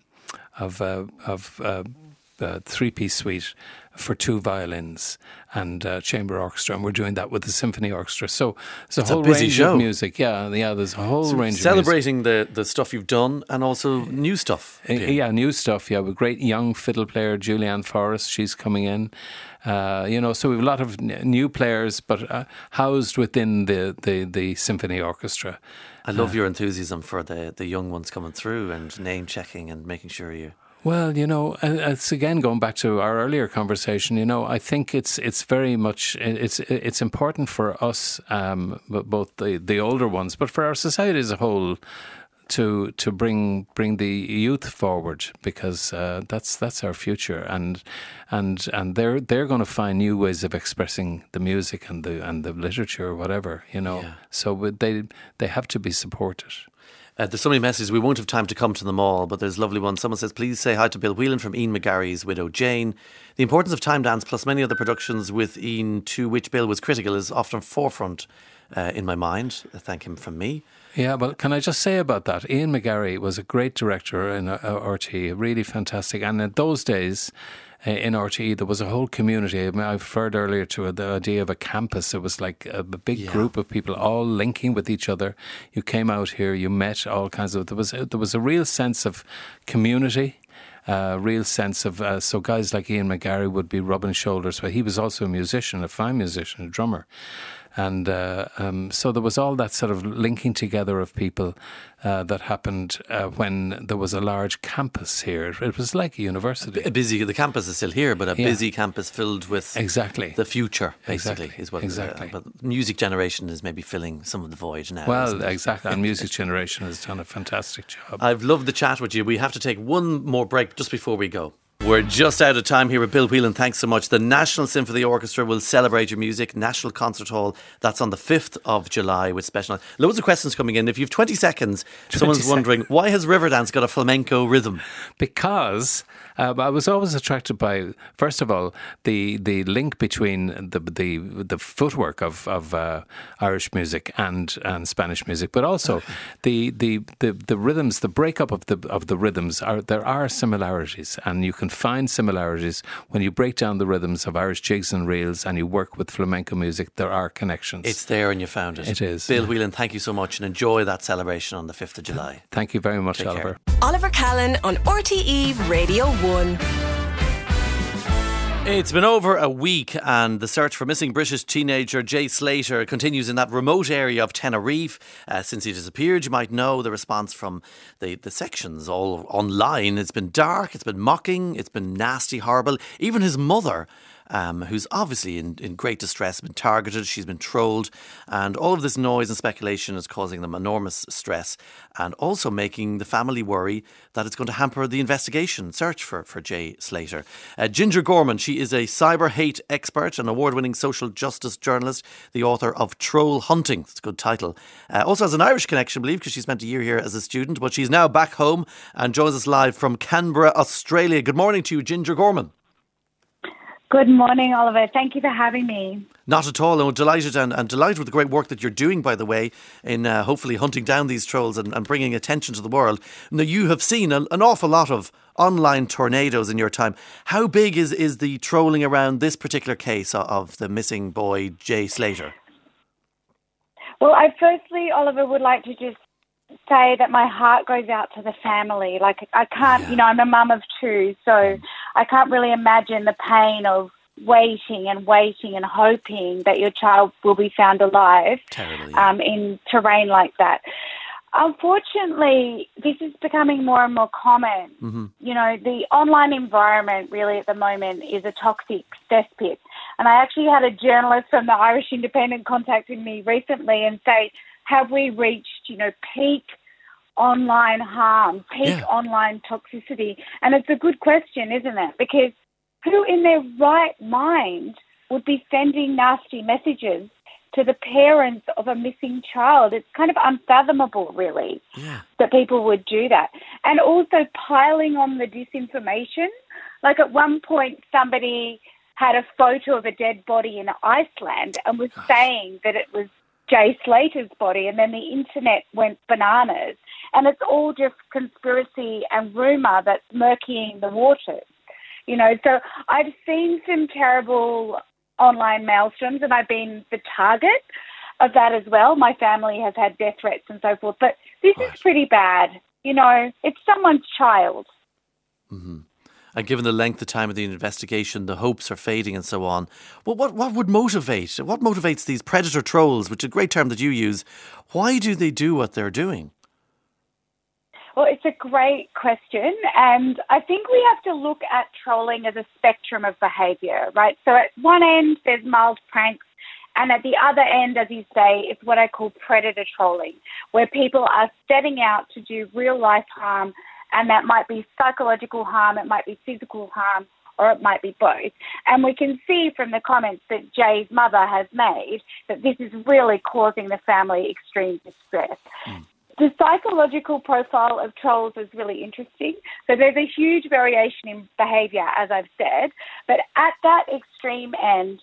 [SPEAKER 3] three-piece suite for two violins and chamber orchestra, and we're doing that with the symphony orchestra. So it's a whole range of music. Yeah, there's a whole range of music.
[SPEAKER 2] Celebrating the stuff you've done and also new stuff.
[SPEAKER 3] Yeah, new stuff. Yeah, with great young fiddle player Julianne Forrest. She's coming in. So we have a lot of new players, but housed within the symphony orchestra.
[SPEAKER 2] I love your enthusiasm for the young ones coming through and name checking and making sure you.
[SPEAKER 3] Well, it's again going back to our earlier conversation. I think it's very much it's important for us, both the older ones, but for our society as a whole, to bring the youth forward, because that's our future, and they're going to find new ways of expressing the music and the literature or whatever. So they have to be supported.
[SPEAKER 2] There's so many messages, we won't have time to come to them all, but there's a lovely one. Someone says, please say hi to Bill Whelan from Ian McGarry's widow Jane. The importance of Time Dance plus many other productions with Ian, to which Bill was critical, is often forefront in my mind. Thank him from me.
[SPEAKER 3] Yeah, well, can I just say about that? Ian McGarry was a great director in RTE, really fantastic. And in those days, in RTE, there was a whole community. I referred earlier to the idea of a campus. It was like a big group of people all linking with each other. You came out here, you met all kinds of. There was a real sense of community. Real sense of so guys like Ian McGarry would be rubbing shoulders. But he was also a musician, a fine musician, a drummer. And so there was all that sort of linking together of people that happened when there was a large campus here. It was like a university.
[SPEAKER 2] The campus is still here, but a busy campus filled with the future, basically, is what.
[SPEAKER 3] Exactly.
[SPEAKER 2] But music generation is maybe filling some of the void now.
[SPEAKER 3] Well, exactly. And music generation has done a fantastic job.
[SPEAKER 2] I've loved the chat with you. We have to take one more break just before we go. We're just out of time here with Bill Whelan. Thanks so much. The National Symphony Orchestra will celebrate your music. National Concert Hall. That's on the 5th of July with special. Loads of questions coming in. If you have 20 seconds, someone's wondering, why has Riverdance got a flamenco rhythm?
[SPEAKER 3] Because I was always attracted by, first of all, the link between the footwork of Irish music and Spanish music, but also the rhythms, the breakup of the rhythms. There are similarities, and you can find similarities when you break down the rhythms of Irish jigs and reels and you work with flamenco music. There are connections.
[SPEAKER 2] It's there and you found it.
[SPEAKER 3] It is.
[SPEAKER 2] Bill Whelan, thank you so much, and enjoy that celebration on the 5th of July.
[SPEAKER 3] Thank you very much,
[SPEAKER 2] Take
[SPEAKER 3] Oliver.
[SPEAKER 2] Care.
[SPEAKER 4] Oliver Callan on RTE Radio 1.
[SPEAKER 2] It's been over a week, and the search for missing British teenager Jay Slater continues in that remote area of Tenerife. Since he disappeared, you might know the response from the sections all online. It's been dark, it's been mocking, it's been nasty, horrible. Even his mother who's obviously in great distress, been targeted, she's been trolled, and all of this noise and speculation is causing them enormous stress and also making the family worry that it's going to hamper the investigation search for Jay Slater. Ginger Gorman, she is a cyber hate expert, an award-winning social justice journalist, the author of Troll Hunting. That's a good title. Also has an Irish connection, I believe, because she spent a year here as a student, but she's now back home and joins us live from Canberra, Australia. Good morning to you, Ginger Gorman.
[SPEAKER 5] Good morning, Oliver. Thank you for having me.
[SPEAKER 2] Not at all. I'm delighted and delighted with the great work that you're doing, by the way, in hopefully hunting down these trolls and bringing attention to the world. Now, you have seen an awful lot of online tornadoes in your time. How big is the trolling around this particular case of the missing boy, Jay Slater?
[SPEAKER 5] Well, I firstly, Oliver, would like to just say that my heart goes out to the family. Like, I can't, I'm a mum of two, so I can't really imagine the pain of waiting and hoping that your child will be found alive.
[SPEAKER 2] Terrible, yeah.
[SPEAKER 5] In terrain like that. Unfortunately, this is becoming more and more common. Mm-hmm. The online environment really at the moment is a toxic cesspit. And I actually had a journalist from the Irish Independent contacting me recently and say, have we reached, peak online harm, peak online toxicity? And it's a good question, isn't it? Because who in their right mind would be sending nasty messages to the parents of a missing child? It's kind of unfathomable, really, that people would do that. And also piling on the disinformation. Like at one point, somebody had a photo of a dead body in Iceland and was saying that it was Jay Slater's body, and then the internet went bananas. And it's all just conspiracy and rumour that's murkying the waters. So I've seen some terrible online maelstroms, and I've been the target of that as well. My family has had death threats and so forth. But this is pretty bad. It's someone's child.
[SPEAKER 2] Mm-hmm. And given the length of time of the investigation, the hopes are fading and so on. Well, what would motivate? What motivates these predator trolls, which is a great term that you use? Why do they do what they're doing?
[SPEAKER 5] Well, it's a great question. And I think we have to look at trolling as a spectrum of behaviour, right? So at one end, there's mild pranks. And at the other end, as you say, it's what I call predator trolling, where people are setting out to do real life harm. And that might be psychological harm, it might be physical harm, or it might be both. And we can see from the comments that Jay's mother has made that this is really causing the family extreme distress. The psychological profile of trolls is really interesting. So there's a huge variation in behaviour, as I've said. But at that extreme end,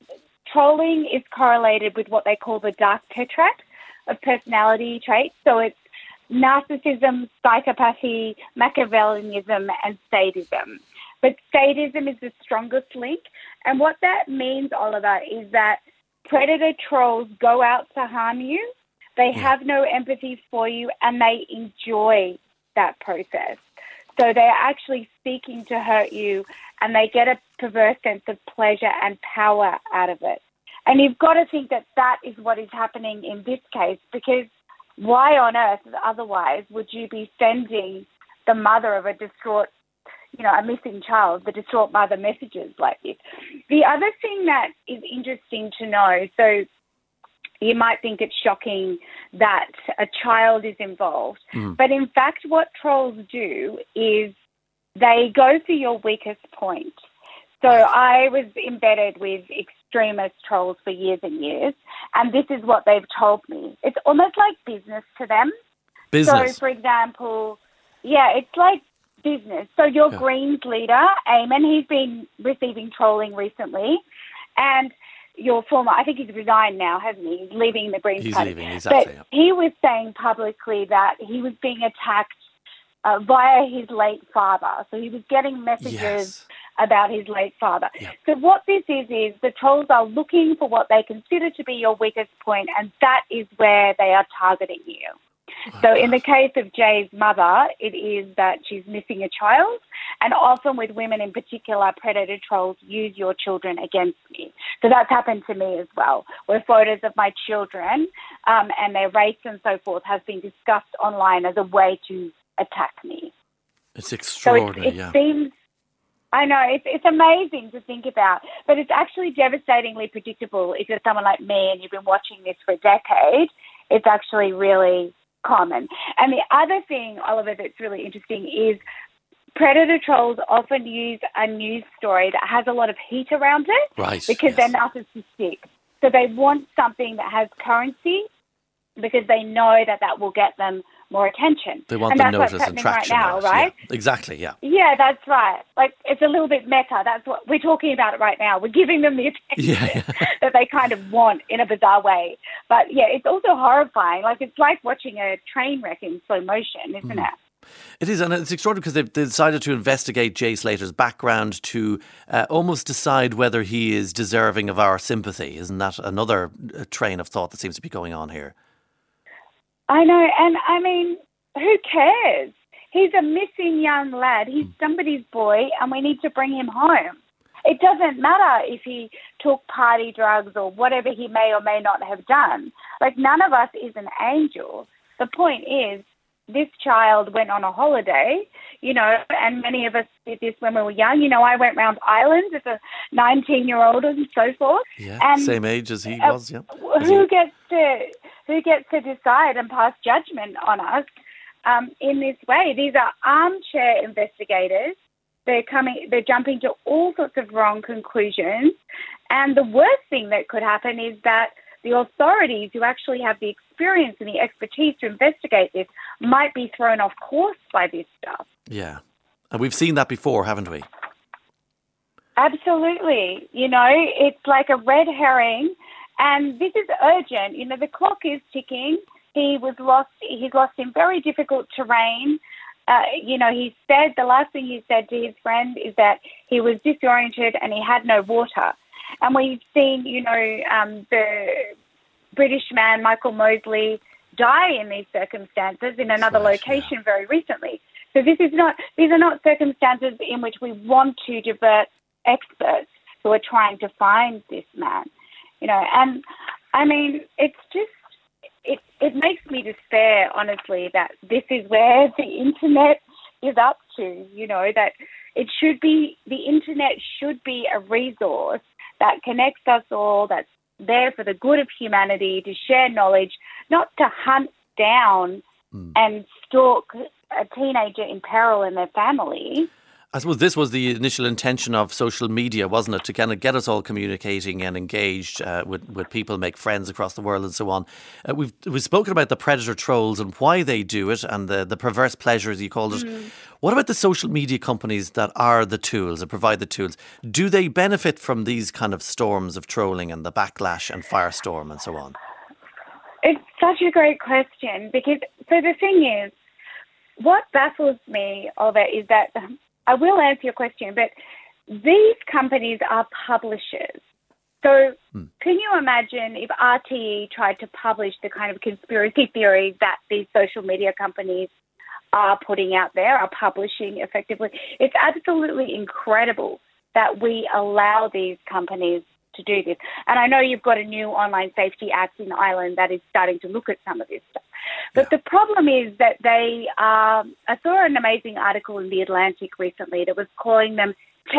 [SPEAKER 5] trolling is correlated with what they call the dark tetrad of personality traits. So it's narcissism, psychopathy, Machiavellianism, and sadism. But sadism is the strongest link. And what that means, Oliver, is that predator trolls go out to harm you. They have no empathy for you, and they enjoy that process. So they're actually seeking to hurt you, and they get a perverse sense of pleasure and power out of it. And you've got to think that that is what is happening in this case, because why on earth otherwise would you be sending the mother of a distraught, a missing child, the distraught mother, messages like this? The other thing that is interesting to know, so you might think it's shocking that a child is involved, but in fact what trolls do is they go for your weakest point. So I was embedded with extremist trolls for years and years, and this is what they've told me. It's almost like business to them.
[SPEAKER 2] Business?
[SPEAKER 5] So, for example, it's like business. So your Greens leader, Eamon, he's been receiving trolling recently, and your former, I think he's resigned now, hasn't he? He's leaving the Greens Party.
[SPEAKER 2] He's leaving, exactly.
[SPEAKER 5] But he was saying publicly that he was being attacked via his late father. So he was getting messages about his late father. Yep. So what this is the trolls are looking for what they consider to be your weakest point, and that is where they are targeting you. So in the case of Jay's mother, it is that she's missing a child, and often with women in particular, predator trolls use your children against me. So that's happened to me as well, where photos of my children and their race and so forth has been discussed online as a way to attack me.
[SPEAKER 2] It's extraordinary,
[SPEAKER 5] so it seems I know, it's amazing to think about, but it's actually devastatingly predictable if you're someone like me and you've been watching this for a decade. It's actually really common. And the other thing, Oliver, that's really interesting is predator trolls often use a news story that has a lot of heat around it,
[SPEAKER 2] Right,
[SPEAKER 5] because they're narcissistic. So they want something that has currency because they know that will get them more attention.
[SPEAKER 2] They want the notice and traction
[SPEAKER 5] right now, right?
[SPEAKER 2] Yeah, exactly, yeah.
[SPEAKER 5] Yeah, that's right. Like, it's a little bit meta. That's what we're talking about it right now. We're giving them the attention that they kind of want in a bizarre way. But yeah, it's also horrifying. Like, it's like watching a train wreck in slow motion, isn't it?
[SPEAKER 2] It is, and it's extraordinary because they decided to investigate Jay Slater's background to almost decide whether he is deserving of our sympathy. Isn't that another train of thought that seems to be going on here?
[SPEAKER 5] I know, and I mean, who cares? He's a missing young lad. He's somebody's boy, and we need to bring him home. It doesn't matter if he took party drugs or whatever he may or may not have done. Like, none of us is an angel. The point is, this child went on a holiday, and many of us did this when we were young. I went round islands as a 19-year-old and so forth.
[SPEAKER 2] Yeah,
[SPEAKER 5] and
[SPEAKER 2] same age as he was, yeah.
[SPEAKER 5] Who gets to decide and pass judgment on us in this way? These are armchair investigators. They're jumping to all sorts of wrong conclusions. And the worst thing that could happen is that the authorities who actually have the experience and the expertise to investigate this might be thrown off course by this stuff.
[SPEAKER 2] Yeah. And we've seen that before, haven't we?
[SPEAKER 5] Absolutely. It's like a red herring. And this is urgent. The clock is ticking. He's lost in very difficult terrain. He said, the last thing he said to his friend is that he was disoriented and he had no water. And we've seen, the British man, Michael Mosley, die in these circumstances in another location very recently. So these are not circumstances in which we want to divert experts who are trying to find this man. And I mean, it's just, it makes me despair, honestly, that this is where the internet is up to, that the internet should be a resource that connects us all, that's there for the good of humanity, to share knowledge, not to hunt down and stalk a teenager in peril in their family.
[SPEAKER 2] I suppose this was the initial intention of social media, wasn't it? To kind of get us all communicating and engaged with people, make friends across the world and so on. We've spoken about the predator trolls and why they do it and the perverse pleasures, you called it. What about the social media companies that are the tools, that provide the tools? Do they benefit from these kind of storms of trolling and the backlash and firestorm and so on?
[SPEAKER 5] It's such a great question because, so the thing is, what baffles me, Oliver, is that I will answer your question, but these companies are publishers. So can you imagine if RTE tried to publish the kind of conspiracy theories that these social media companies are putting out there, are publishing effectively? It's absolutely incredible that we allow these companies to do this. And I know you've got a new Online Safety Act in Ireland that is starting to look at some of this stuff. But the problem is that I saw an amazing article in The Atlantic recently that was calling them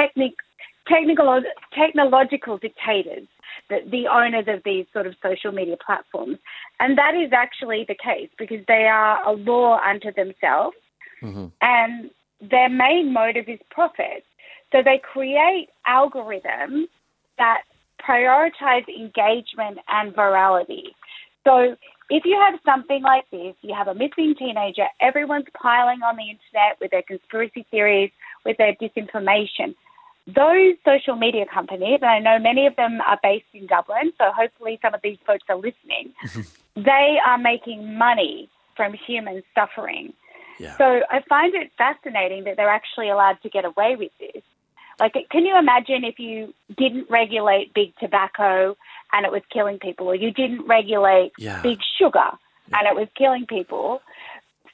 [SPEAKER 5] technological dictators, the owners of these sort of social media platforms. And that is actually the case because they are a law unto themselves and their main motive is profit. So they create algorithms that prioritize engagement and virality. So if you have something like this, you have a missing teenager, everyone's piling on the internet with their conspiracy theories, with their disinformation. Those social media companies, and I know many of them are based in Dublin, so hopefully some of these folks are listening, they are making money from human suffering. Yeah. So I find it fascinating that they're actually allowed to get away with this. Like, can you imagine if you didn't regulate big tobacco and it was killing people, or you didn't regulate big sugar and it was killing people?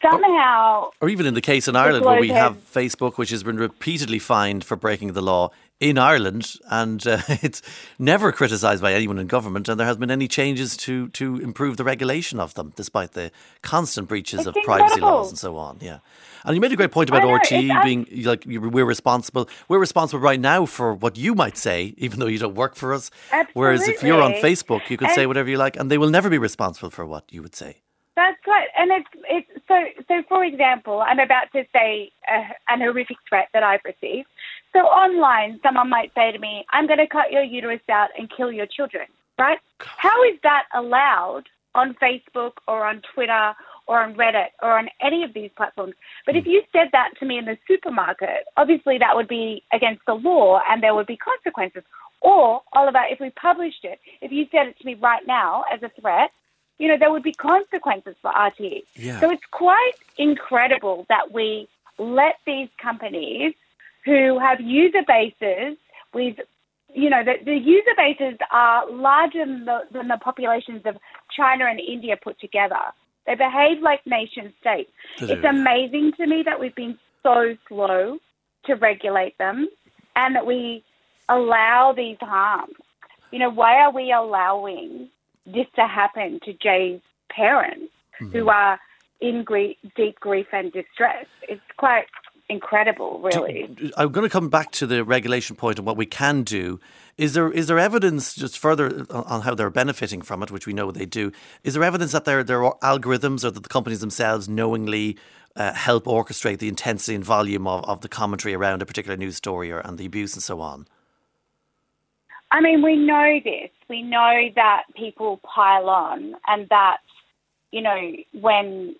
[SPEAKER 5] Somehow...
[SPEAKER 2] Or even in the case in Ireland where we have Facebook, which has been repeatedly fined for breaking the law, in Ireland, and it's never criticised by anyone in government, and there hasn't been any changes to improve the regulation of them, despite the constant breaches of privacy laws and so on. Yeah, and you made a great point about RTE being like we're responsible. We're responsible right now for what you might say, even though you don't work for us.
[SPEAKER 5] Absolutely.
[SPEAKER 2] Whereas if you're on Facebook, you could say whatever you like, and they will never be responsible for what you would say.
[SPEAKER 5] That's right, and it's so. For example, I'm about to say an horrific threat that I've received. So online, someone might say to me, "I'm going to cut your uterus out and kill your children." Right? How is that allowed on Facebook or on Twitter or on Reddit or on any of these platforms? But if you said that to me in the supermarket, obviously that would be against the law and there would be consequences. Or, Oliver, if we published it, if you said it to me right now as a threat, there would be consequences for RTE.
[SPEAKER 2] Yeah.
[SPEAKER 5] So it's quite incredible that we let these companies who have user bases with, the user bases are larger than the populations of China and India put together. They behave like nation states. It's amazing to me that we've been so slow to regulate them and that we allow these harms. Why are we allowing this to happen to Jay's parents who are in deep grief and distress? It's quite incredible, really.
[SPEAKER 2] I'm going to come back to the regulation point and what we can do. Is there evidence, just further on how they're benefiting from it, which we know they do, is there evidence that their algorithms or that the companies themselves knowingly help orchestrate the intensity and volume of the commentary around a particular news story and the abuse and so on?
[SPEAKER 5] I mean, we know this. We know that people pile on and that, when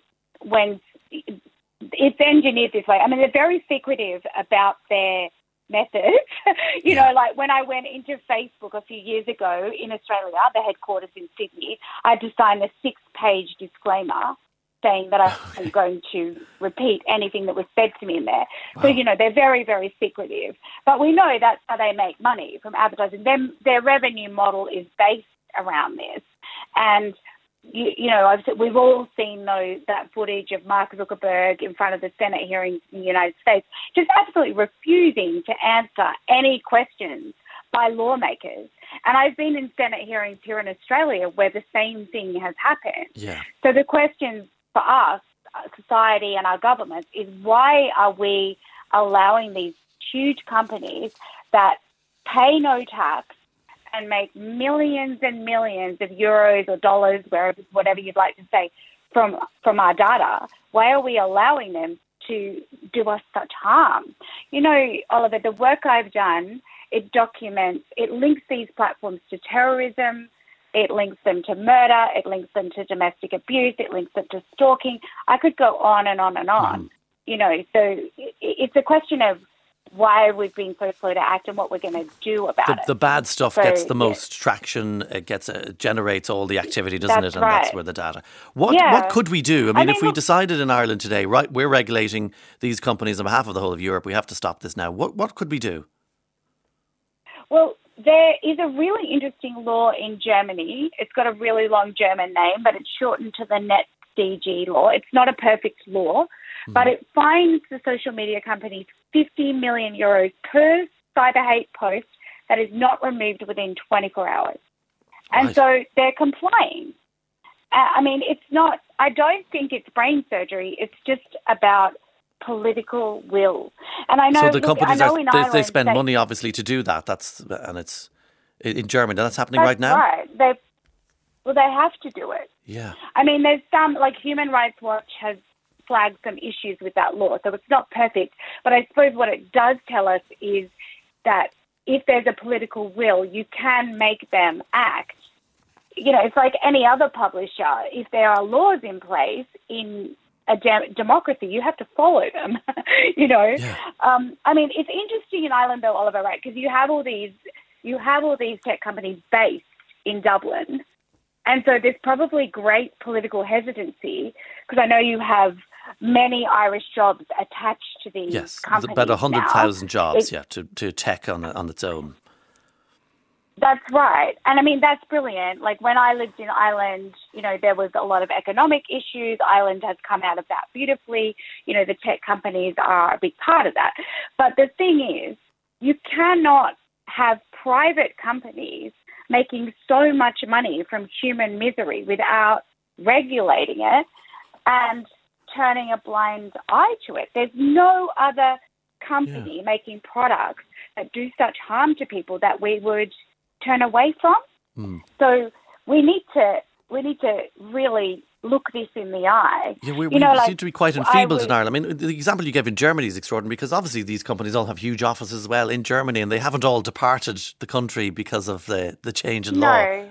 [SPEAKER 5] it's engineered this way. I mean, they're very secretive about their methods. Like when I went into Facebook a few years ago in Australia, the headquarters in Sydney, I had to sign a 6-page disclaimer saying that I wasn't going to repeat anything that was said to me in there. Wow. So, they're very, very secretive. But we know that's how they make money from advertising. Their revenue model is based around this. And, we've all seen that footage of Mark Zuckerberg in front of the Senate hearings in the United States, just absolutely refusing to answer any questions by lawmakers. And I've been in Senate hearings here in Australia where the same thing has happened.
[SPEAKER 2] Yeah.
[SPEAKER 5] So the question for us, society and our governments, is why are we allowing these huge companies that pay no tax and make millions and millions of euros or dollars, whatever you'd like to say, from our data? Why are we allowing them to do us such harm? Oliver, the work I've done, it documents, it links these platforms to terrorism, it links them to murder, it links them to domestic abuse, it links them to stalking. I could go on and on and on. So it's a question of why we've been so slow to act and what we're going to do about it.
[SPEAKER 2] The bad stuff gets the most traction. It generates all the activity, doesn't it? And that's where the data. What could we do? I mean, if we decided in Ireland today, right, we're regulating these companies on behalf of the whole of Europe, we have to stop this now. What could we do?
[SPEAKER 5] Well, there is a really interesting law in Germany. It's got a really long German name, but it's shortened to the NetzDG law. It's not a perfect law, but it fines the social media companies 50 million euros per cyber hate post that is not removed within 24 hours. And so they're complying. I mean, I don't think it's brain surgery. It's just about political will. And I know,
[SPEAKER 2] so the companies they spend money obviously to do that. It's in Germany. That's happening right now.
[SPEAKER 5] Right. They have to do it.
[SPEAKER 2] Yeah.
[SPEAKER 5] I mean, there's some, like Human Rights Watch has flagged some issues with that law, so it's not perfect. But I suppose what it does tell us is that if there's a political will, you can make them act. It's like any other publisher. If there are laws in place in a democracy, you have to follow them.
[SPEAKER 2] Yeah.
[SPEAKER 5] I mean, it's interesting in Ireland though, Oliver, right? Because you have all these tech companies based in Dublin, and so there's probably great political hesitancy because I know you have many Irish jobs attached to these companies.
[SPEAKER 2] About 100,000 jobs, to tech on its own.
[SPEAKER 5] That's right. And I mean, that's brilliant. Like when I lived in Ireland, there was a lot of economic issues. Ireland has come out of that beautifully. The tech companies are a big part of that. But the thing is, you cannot have private companies making so much money from human misery without regulating it and turning a blind eye to it. There's no other company making products that do such harm to people that we would turn away from. So we need to really look this in the eye.
[SPEAKER 2] Yeah, we seem to be quite enfeebled in Ireland. I mean, the example you gave in Germany is extraordinary because obviously these companies all have huge offices as well in Germany and they haven't all departed the country because of the change in law.
[SPEAKER 5] No,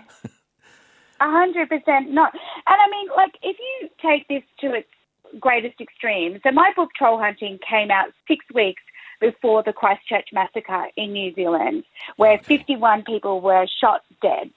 [SPEAKER 5] 100% not. And I mean, like, if you take this to its greatest extreme, so my book Troll Hunting came out 6 weeks before the Christchurch massacre in New Zealand, where 51 people were shot dead.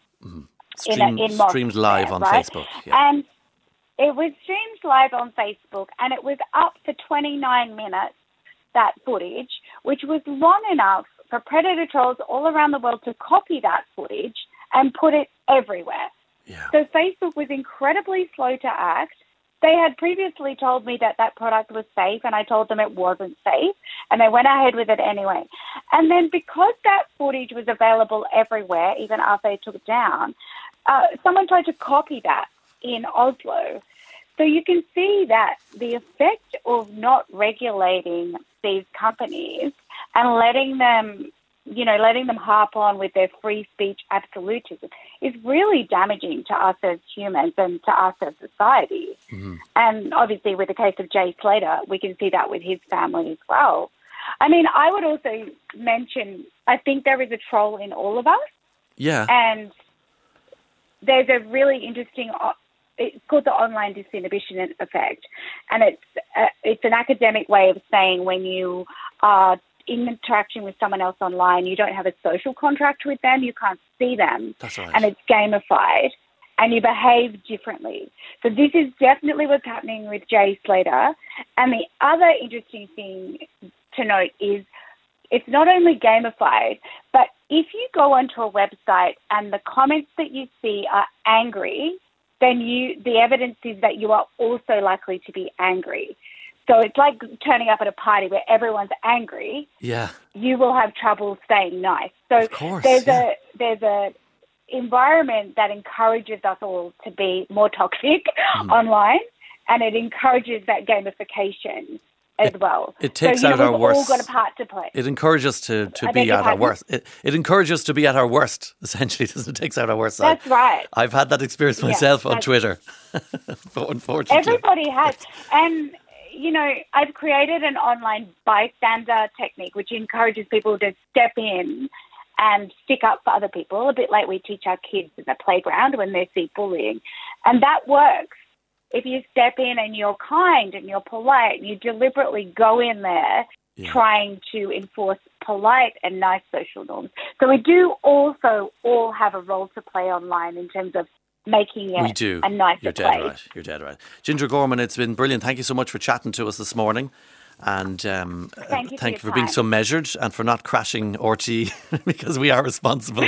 [SPEAKER 2] Streamed live on Facebook. Yeah.
[SPEAKER 5] And it was streamed live on Facebook, and it was up for 29 minutes, that footage, which was long enough for predator trolls all around the world to copy that footage and put it everywhere.
[SPEAKER 2] Yeah.
[SPEAKER 5] So Facebook was incredibly slow to act. They had previously told me that that product was safe, and I told them it wasn't safe, and they went ahead with it anyway. And then because that footage was available everywhere, even after they took it down, someone tried to copy that in Oslo. So you can see that the effect of not regulating these companies and letting them harp on with their free speech absolutism is really damaging to us as humans and to us as society. Mm-hmm. And obviously with the case of Jay Slater, we can see that with his family as well. I mean, I would also mention, I think there is a troll in all of us.
[SPEAKER 2] Yeah.
[SPEAKER 5] And there's a really interesting, it's called the online disinhibition effect. And it's an academic way of saying when you are in interaction with someone else online, you don't have a social contract with them, you can't see them.
[SPEAKER 2] That's right.
[SPEAKER 5] And it's gamified and you behave differently. So this is definitely what's happening with Jay Slater. And the other interesting thing to note is it's not only gamified, but if you go onto a website and the comments that you see are angry, then the evidence is that you are also likely to be angry. So it's like turning up at a party where everyone's angry.
[SPEAKER 2] Yeah.
[SPEAKER 5] You will have trouble staying nice. So
[SPEAKER 2] of course,
[SPEAKER 5] there's a environment that encourages us all to be more toxic online, and it encourages that gamification as well.
[SPEAKER 2] It takes out our worst.
[SPEAKER 5] We've all got a part to play.
[SPEAKER 2] It encourages us to be at our worst. It encourages us to be at our worst, essentially. It takes out our worst side.
[SPEAKER 5] That's right.
[SPEAKER 2] I've had that experience myself on Twitter, unfortunately.
[SPEAKER 5] Everybody has. And I've created an online bystander technique which encourages people to step in and stick up for other people, a bit like we teach our kids in the playground when they see bullying. And that works. If you step in and you're kind and you're polite and you deliberately go in there trying to enforce polite and nice social norms. So we do also all have a role to play online in terms of making it a nicer place.
[SPEAKER 2] You're dead right. Ginger Gorman, it's been brilliant. Thank you so much for chatting to us this morning. And thank you for being so measured and for not crashing RT because we are responsible.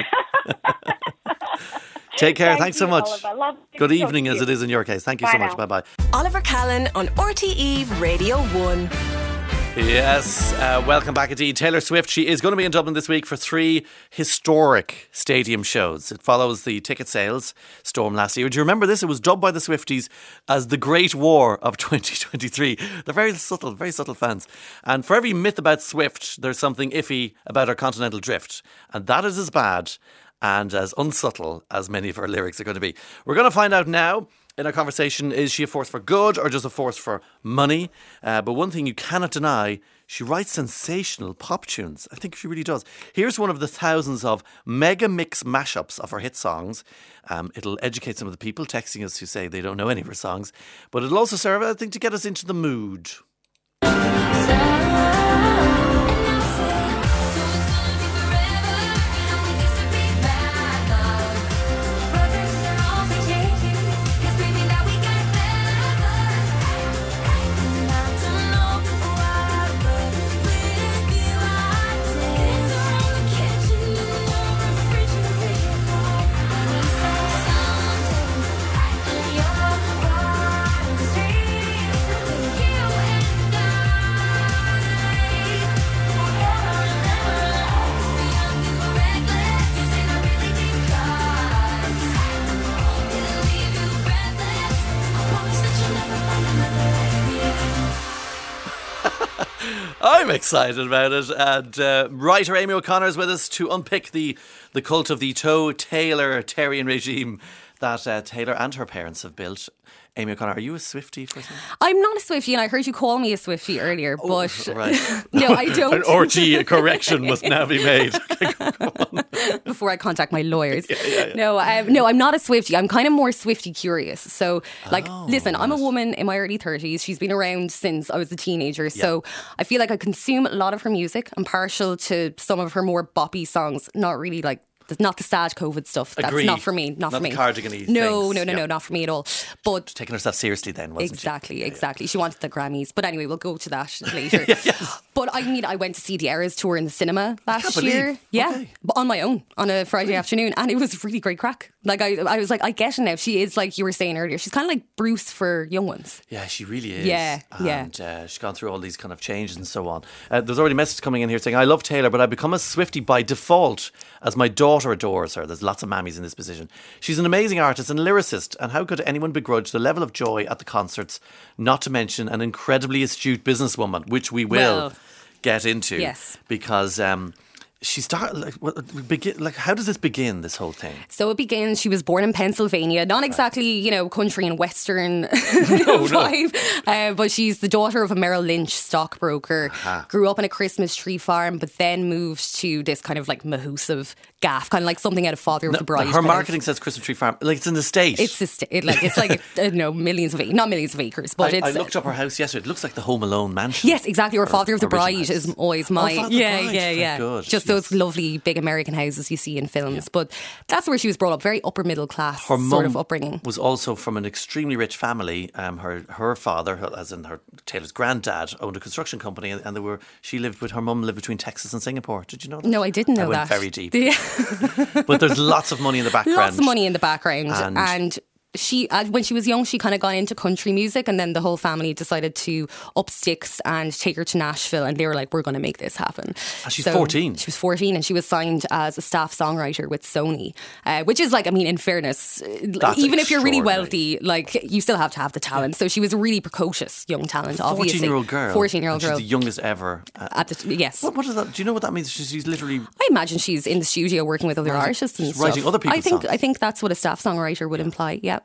[SPEAKER 2] Take care. Thanks so much. Good evening as it is in your case. Thank you so much. Bye-bye.
[SPEAKER 4] Oliver Callan on RTE Radio 1.
[SPEAKER 2] Yes, welcome back indeed. Taylor Swift, she is going to be in Dublin this week for 3 historic stadium shows. It follows the ticket sales storm last year. Do you remember this? It was dubbed by the Swifties as the Great War of 2023. They're very subtle fans. And for every myth about Swift, there's something iffy about her continental drift. And that is as bad and as unsubtle as many of her lyrics are going to be. We're going to find out now in our conversation, is she a force for good or just a force for money? But one thing you cannot deny, she writes sensational pop tunes. I think she really does. Here's one of the thousands of mega mix mashups of her hit songs. It'll educate some of the people texting us who say they don't know any of her songs. But it'll also serve, I think, to get us into the mood. I'm excited about it. And writer Amy O'Connor is with us to unpick the cult of the Toe Taylor-Terrian regime that Taylor and her parents have built. Amy O'Connor, are you a Swiftie for something?
[SPEAKER 6] I'm not a Swiftie, and I heard you call me a Swiftie earlier, but
[SPEAKER 2] right.
[SPEAKER 6] No, I don't.
[SPEAKER 2] An RT correction must now be made.
[SPEAKER 6] Before I contact my lawyers.
[SPEAKER 2] Yeah.
[SPEAKER 6] No, I'm not a Swiftie. I'm kind of more Swiftie curious. So, listen, I'm a woman in my early 30s. She's been around since I was a teenager. So I feel like I consume a lot of her music. I'm partial to some of her more boppy songs. Not really not the sad COVID stuff. That's
[SPEAKER 2] Agreed.
[SPEAKER 6] not for me. Not for me.
[SPEAKER 2] The cardigan-y
[SPEAKER 6] No,
[SPEAKER 2] things.
[SPEAKER 6] no, not for me at all. But
[SPEAKER 2] taking herself seriously then, wasn't
[SPEAKER 6] exactly,
[SPEAKER 2] she?
[SPEAKER 6] Exactly. She wanted the Grammys. But anyway, we'll go to that later.
[SPEAKER 2] Yes.
[SPEAKER 6] But I mean, I went to see the Eras tour in the cinema last year.
[SPEAKER 2] believe.
[SPEAKER 6] Yeah.
[SPEAKER 2] Okay.
[SPEAKER 6] But on my own, on a Friday afternoon. And it was really great crack. Like, I was like, I get it now. She is, like you were saying earlier, she's kind of like Bruce for young ones.
[SPEAKER 2] Yeah, she really is.
[SPEAKER 6] Yeah.
[SPEAKER 2] And she's gone through all these kind of changes and so on. There's already messages coming in here saying, I love Taylor, but I've become a Swiftie by default as my daughter adores her. There's lots of mammies in this position. She's an amazing artist and lyricist, and how could anyone begrudge the level of joy at the concerts, not to mention an incredibly astute businesswoman, which we will get into.
[SPEAKER 6] Yes.
[SPEAKER 2] Because she started, how does this begin, this whole thing?
[SPEAKER 6] So it begins, she was born in Pennsylvania, not exactly, country and western vibe, but she's the daughter of a Merrill Lynch stockbroker, grew up in a Christmas tree farm, but then moved to this kind of like mahoosive gaff, kind of like something out of Father of the Bride.
[SPEAKER 2] Her marketing says Christmas tree farm, like it's an estate.
[SPEAKER 6] It's like millions of not millions of acres, but
[SPEAKER 2] I looked up her house yesterday. It looks like the Home Alone mansion.
[SPEAKER 6] Yes, exactly. Or Father of the Bride
[SPEAKER 2] house.
[SPEAKER 6] is always my
[SPEAKER 2] Father of the Bride.
[SPEAKER 6] yeah.
[SPEAKER 2] Good.
[SPEAKER 6] Just those lovely big American houses you see in films. But that's where she was brought up, very upper middle class sort of upbringing.
[SPEAKER 2] Was also from an extremely rich family. Her father, as in Taylor's granddad, owned a construction company, and her mum lived between Texas and Singapore. Did you know that?
[SPEAKER 6] No, I didn't know
[SPEAKER 2] I went
[SPEAKER 6] that.
[SPEAKER 2] very deep.
[SPEAKER 6] Yeah.
[SPEAKER 2] But there's lots of money in the background.
[SPEAKER 6] Lots of money in the background. And she, when she was young, she kind of got into country music, and then the whole family decided to up sticks and take her to Nashville, and they were like, we're going to make this happen.
[SPEAKER 2] And she's 14.
[SPEAKER 6] She was 14, and she was signed as a staff songwriter with Sony, which is like, I mean, in fairness, even if you're really wealthy, like you still have to have the talent. So she was a really precocious young talent, obviously.
[SPEAKER 2] 14-year-old girl.
[SPEAKER 6] 14-year-old girl.
[SPEAKER 2] She's the youngest ever.
[SPEAKER 6] Yes.
[SPEAKER 2] What is that? Do you know what that means? She's literally...
[SPEAKER 6] I imagine she's in the studio working with other artists and stuff.
[SPEAKER 2] Writing other people's songs.
[SPEAKER 6] I think that's what a staff songwriter would imply. Yeah.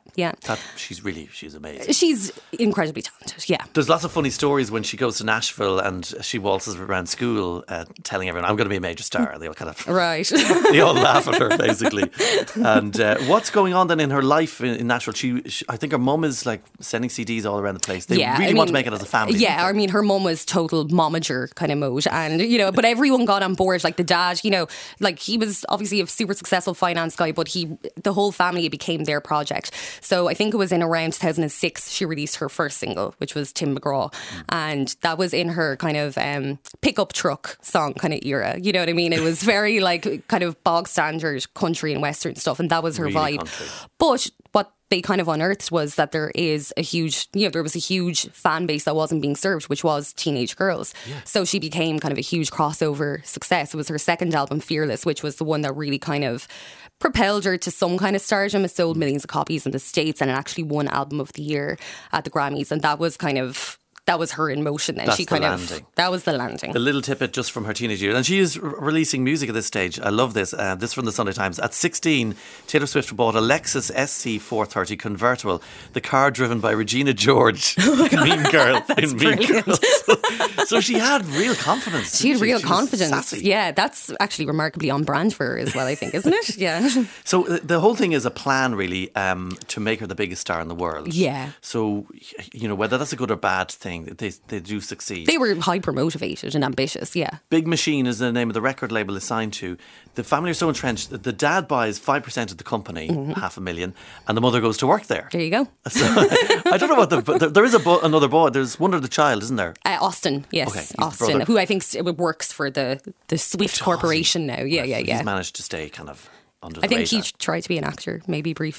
[SPEAKER 2] She's amazing.
[SPEAKER 6] She's incredibly talented, yeah.
[SPEAKER 2] There's lots of funny stories when she goes to Nashville and she waltzes around school telling everyone, I'm going to be a major star. They all kind of...
[SPEAKER 6] Right.
[SPEAKER 2] They all laugh at her, basically. And what's going on then in her life in Nashville? She I think her mum is like sending CDs all around the place. They really want to make it as a family.
[SPEAKER 6] Yeah, I mean, her mum was total momager kind of mode. And, but everyone got on board. Like the dad, like he was obviously a super successful finance guy, but the whole family, it became their project. So I think it was in around 2006 she released her first single, which was Tim McGraw, and that was in her kind of pickup truck song kind of era. You know what I mean? It was very like kind of bog standard country and western stuff, and that was her
[SPEAKER 2] really
[SPEAKER 6] vibe.
[SPEAKER 2] Country.
[SPEAKER 6] But what they kind of unearthed was that there was a huge fan base that wasn't being served, which was teenage girls. Yeah. So she became kind of a huge crossover success. It was her second album, Fearless, which was the one that really kind of propelled her to some kind of stardom. It sold millions of copies in the States, and it actually won Album of the Year at the Grammys. And that was her in motion then. That was the landing.
[SPEAKER 2] The little tidbit just from her teenage years. And she is releasing music at this stage. I love this. This from the Sunday Times. At 16, Taylor Swift bought a Lexus SC430 convertible, the car driven by Regina George, Mean Girl in Mean Girls. So she had real confidence.
[SPEAKER 6] She had real confidence.
[SPEAKER 2] Sassy.
[SPEAKER 6] Yeah, that's actually remarkably on brand for her as well, I think, isn't it? Yeah.
[SPEAKER 2] So the whole thing is a plan, really, to make her the biggest star in the world.
[SPEAKER 6] Yeah.
[SPEAKER 2] So, whether that's a good or bad thing, they do succeed.
[SPEAKER 6] They were hyper motivated and ambitious, yeah.
[SPEAKER 2] Big Machine is the name of the record label assigned to. The family are so entrenched that the dad buys 5% of the company, $500,000, and the mother goes to work there.
[SPEAKER 6] There you go.
[SPEAKER 2] So, I don't know what there is another boy. There's Wonder the Child, isn't there?
[SPEAKER 6] Austin, yes.
[SPEAKER 2] Okay,
[SPEAKER 6] Austin, who I think works for the Swift Corporation now. Yeah.
[SPEAKER 2] He's managed to stay kind of under the
[SPEAKER 6] radar.
[SPEAKER 2] radar.
[SPEAKER 6] He tried to be an actor, maybe briefly.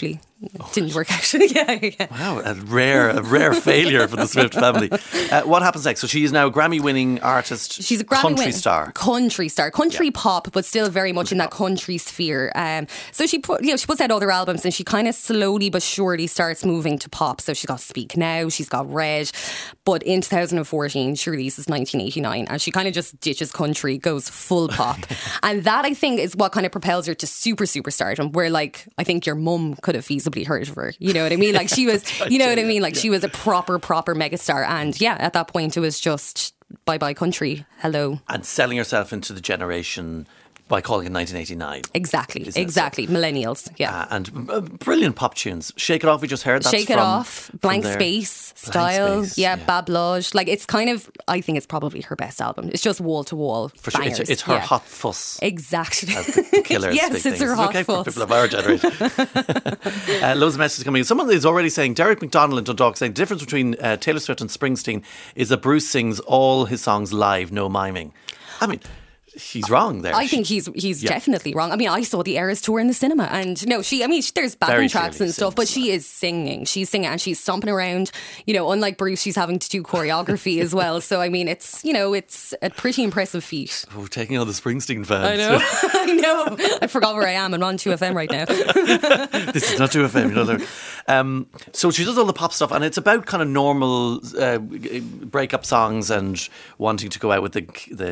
[SPEAKER 6] Didn't work out. yeah.
[SPEAKER 2] Wow, a rare failure for the Swift family. What happens next? So she is now a Grammy-winning artist.
[SPEAKER 6] She's a
[SPEAKER 2] country star.
[SPEAKER 6] Country pop, but still very much in that country sphere. So she puts out other albums, and she kind of slowly but surely starts moving to pop. So she's got Speak Now, she's got Red, but in 2014 she releases 1989, and she kind of just ditches country, goes full pop, and that I think is what kind of propels her to superstardom. Where like I think your mum could have feasibly heard of her, you know what I mean? Like she was, you know what I mean? Like she was a proper megastar, and yeah, at that point it was just bye country, hello,
[SPEAKER 2] and selling herself into the generation by calling it 1989.
[SPEAKER 6] Exactly. Millennials, yeah.
[SPEAKER 2] And brilliant pop tunes. Shake It Off, we just heard.
[SPEAKER 6] Shake It Off, Blank Space, Style, yeah. Bablage. Like it's kind of, I think it's probably her best album. It's just wall to wall.
[SPEAKER 2] For sure, it's her hot fuss.
[SPEAKER 6] Exactly.
[SPEAKER 2] As the Killers.
[SPEAKER 6] Yes, it's her hot fuss.
[SPEAKER 2] For people of our generation. Loads of messages coming in. Someone is already saying, Derek McDonald in Dundalk saying, the difference between Taylor Swift and Springsteen is that Bruce sings all his songs live, no miming. I mean, he's wrong there.
[SPEAKER 6] I think he's definitely wrong. I mean, I saw the Eras tour in the cinema, and there's backing tracks and stuff, but she is singing. She's singing and she's stomping around. You know, unlike Bruce, she's having to do choreography as well. So I mean, it's a pretty impressive feat.
[SPEAKER 2] We're taking on the Springsteen fans.
[SPEAKER 6] I know. I know. I forgot where I am. I'm on 2FM right now.
[SPEAKER 2] This is not 2FM, you know. So she does all the pop stuff, and it's about kind of normal breakup songs and wanting to go out with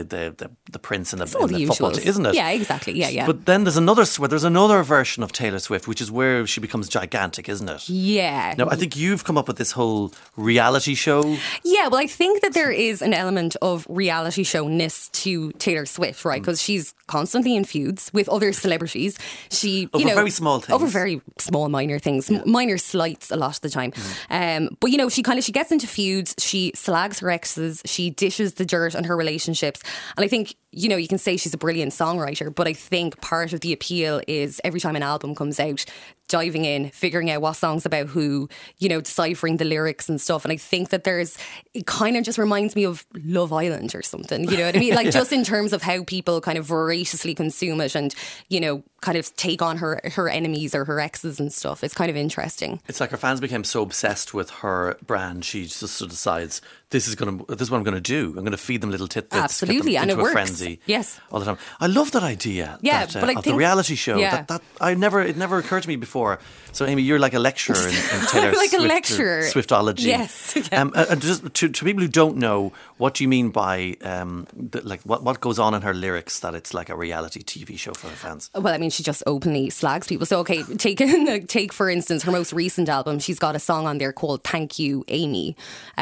[SPEAKER 2] the prince and the football team, isn't it?
[SPEAKER 6] Yeah, exactly. Yeah.
[SPEAKER 2] But then there's another version of Taylor Swift, which is where she becomes gigantic, isn't it?
[SPEAKER 6] Yeah.
[SPEAKER 2] Now, I think you've come up with this whole reality show.
[SPEAKER 6] Yeah, well, I think that there is an element of reality showness to Taylor Swift, right? Because she's constantly in feuds with other celebrities.
[SPEAKER 2] Over very small things.
[SPEAKER 6] Over very small, minor things. Yeah. Minor slights a lot of the time. But, she gets into feuds. She slags her exes. She dishes the dirt on her relationships. And I think, you can say she's a brilliant songwriter, but I think part of the appeal is every time an album comes out, diving in, figuring out what song's about who, deciphering the lyrics and stuff. And I think that it kind of just reminds me of Love Island or something, you know what I mean? Like just in terms of how people kind of voraciously consume it and, kind of take on her enemies or her exes and stuff. It's kind of interesting.
[SPEAKER 2] It's like her fans became so obsessed with her brand, she just sort of decides, this is what I'm going to do. I'm going to feed them little tidbits.
[SPEAKER 6] Absolutely, and it works.
[SPEAKER 2] Frenzy.
[SPEAKER 6] Yes,
[SPEAKER 2] all the time. I love that idea.
[SPEAKER 6] Yeah,
[SPEAKER 2] but
[SPEAKER 6] I think
[SPEAKER 2] the reality show.
[SPEAKER 6] Yeah.
[SPEAKER 2] That it never occurred to me before. So Amy, you're like a lecturer in Taylor
[SPEAKER 6] like
[SPEAKER 2] Swift,
[SPEAKER 6] a lecturer.
[SPEAKER 2] Swiftology.
[SPEAKER 6] Yes. Yeah.
[SPEAKER 2] And just to people who don't know, what do you mean by what goes on in her lyrics that it's like a reality TV show for her fans?
[SPEAKER 6] Well, I mean, she just openly slags people. So okay, take for instance her most recent album. She's got a song on there called "Thank You, Amy."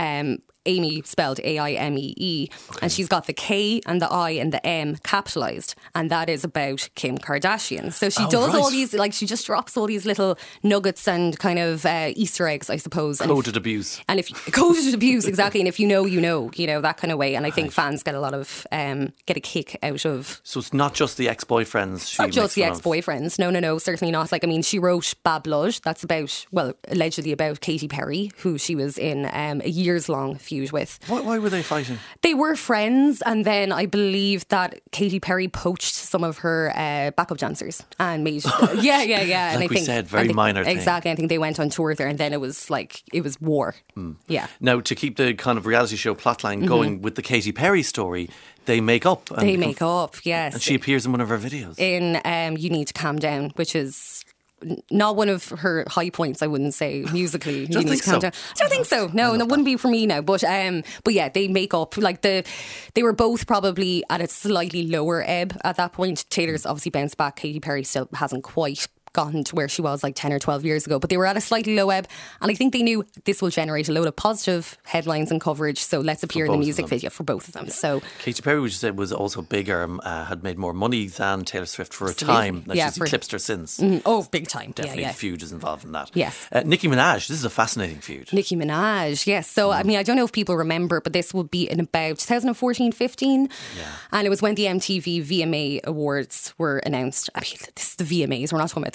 [SPEAKER 6] Amy spelled AIMEE, okay. And she's got the K and the I and the M capitalised, and that is about Kim Kardashian. So she does all these, she just drops all these little nuggets and kind of Easter eggs, I suppose.
[SPEAKER 2] Coded abuse.
[SPEAKER 6] And coded abuse, exactly. And if you know, that kind of way. And I think fans get get a kick out of.
[SPEAKER 2] So it's not just the ex-boyfriends.
[SPEAKER 6] It's not just the ex-boyfriends. No, certainly not. She wrote Bad Blood. That's allegedly about Katy Perry, who she was in a years-long feud with.
[SPEAKER 2] Why were they fighting?
[SPEAKER 6] They were friends, and then I believe that Katy Perry poached some of her backup dancers and made yeah.
[SPEAKER 2] And I think, said, very minor thing.
[SPEAKER 6] Exactly. I think they went on tour there, and then it was war. Yeah.
[SPEAKER 2] Now, to keep the kind of reality show plotline going with the Katy Perry story, they make up.
[SPEAKER 6] Yes.
[SPEAKER 2] And she appears in one of her videos.
[SPEAKER 6] In You Need to Calm Down, which is not one of her high points, I wouldn't say, musically.
[SPEAKER 2] I don't think so.
[SPEAKER 6] I don't think so. No, that wouldn't be for me now. But yeah, they make up. They were both probably at a slightly lower ebb at that point. Taylor's obviously bounced back. Katy Perry still hasn't quite gotten to where she was 10 or 12 years ago, but they were at a slightly low ebb, and I think they knew this will generate a load of positive headlines and coverage, so let's appear in the music video for both of them. So
[SPEAKER 2] Katy Perry, which you said was also bigger, had made more money than Taylor Swift for a time. Now she's eclipsed her since.
[SPEAKER 6] Big time.
[SPEAKER 2] Definitely the feud is involved in that.
[SPEAKER 6] Yes.
[SPEAKER 2] Nicki Minaj, this is a fascinating feud.
[SPEAKER 6] Nicki Minaj, yes. So I mean, I don't know if people remember, but this would be in about 2014-15, and it was when the MTV VMA Awards were announced. I mean, this is the VMAs, we're not talking about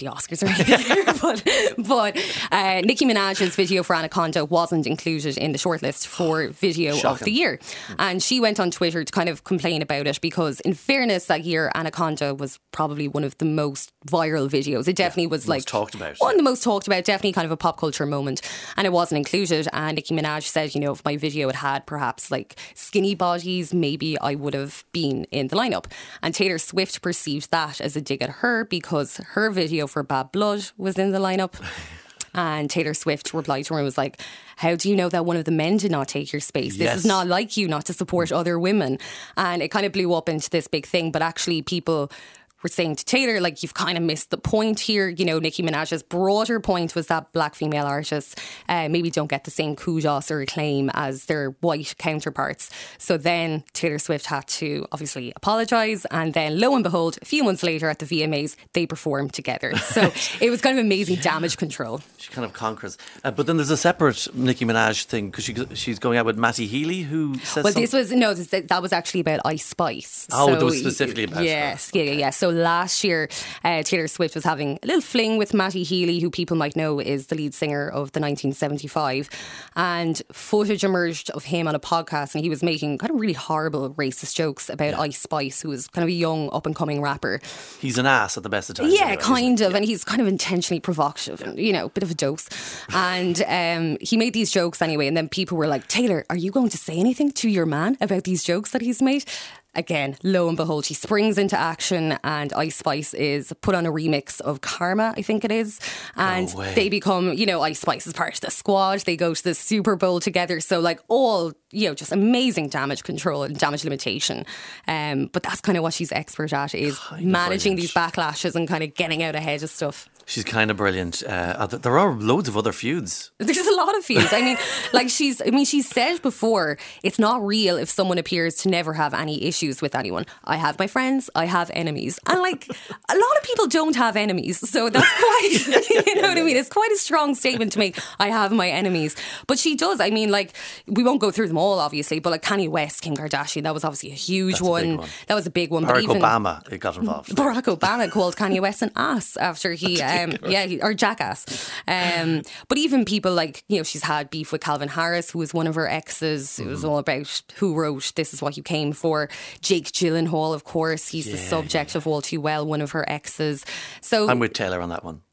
[SPEAKER 6] the Oscars or anything. but Nicki Minaj's video for Anaconda wasn't included in the shortlist for video of the year. And she went on Twitter to kind of complain about it because, in fairness, that year Anaconda was probably one of the most viral videos. It definitely was like
[SPEAKER 2] talked about.
[SPEAKER 6] One of the most talked about, definitely kind of a pop culture moment. And it wasn't included. And Nicki Minaj said, if my video had perhaps like skinny bodies, maybe I would have been in the lineup. And Taylor Swift perceived that as a dig at her because her video for Bad Blood was in the lineup. And Taylor Swift replied to her and was like, how do you know that one of the men did not take your space? This is not like you not to support other women. And it kind of blew up into this big thing. But actually people were saying to Taylor, like, you've kind of missed the point here. Nicki Minaj's broader point was that black female artists maybe don't get the same kudos or acclaim as their white counterparts. So then Taylor Swift had to obviously apologise, and then lo and behold, a few months later at the VMAs, they performed together. So it was kind of amazing damage control.
[SPEAKER 2] She kind of conquers. But then there's a separate Nicki Minaj thing because she's going out with Matty Healy, who says
[SPEAKER 6] that was actually about Ice Spice.
[SPEAKER 2] Oh, that was specifically about
[SPEAKER 6] Yes, yeah. So last year, Taylor Swift was having a little fling with Matty Healy, who people might know is the lead singer of the 1975. And footage emerged of him on a podcast, and he was making kind of really horrible racist jokes about Ice Spice, who was kind of a young up-and-coming rapper.
[SPEAKER 2] He's an ass at the best of times.
[SPEAKER 6] Yeah, kind of. And he's kind of intentionally provocative, and, bit of a dose. And he made these jokes anyway, and then people were like, Taylor, are you going to say anything to your man about these jokes that he's made? Again, lo and behold, she springs into action, and Ice Spice is put on a remix of Karma, I think it is. And they become, Ice Spice is part of the squad. They go to the Super Bowl together. So like all, just amazing damage control and damage limitation. But that's kind of what she's expert at, is managing these backlashes and kind of getting out ahead of stuff.
[SPEAKER 2] She's kind of brilliant. There are loads of other feuds.
[SPEAKER 6] There's a lot of feuds. She's said before, it's not real if someone appears to never have any issues with anyone. I have my friends, I have enemies. And a lot of people don't have enemies. So that's quite, you know what I mean? It's quite a strong statement to make. I have my enemies. But she does. We won't go through them all, obviously, but like Kanye West, Kim Kardashian, that was obviously a huge one. That was a big one.
[SPEAKER 2] Barack Obama got involved.
[SPEAKER 6] Barack Obama called Kanye West an ass after he... or jackass. But even people like, she's had beef with Calvin Harris, who was one of her exes. It was all about who wrote This Is What You Came For. Jake Gyllenhaal, of course, he's the subject of All Too Well, one of her exes. So
[SPEAKER 2] I'm with Taylor on that one.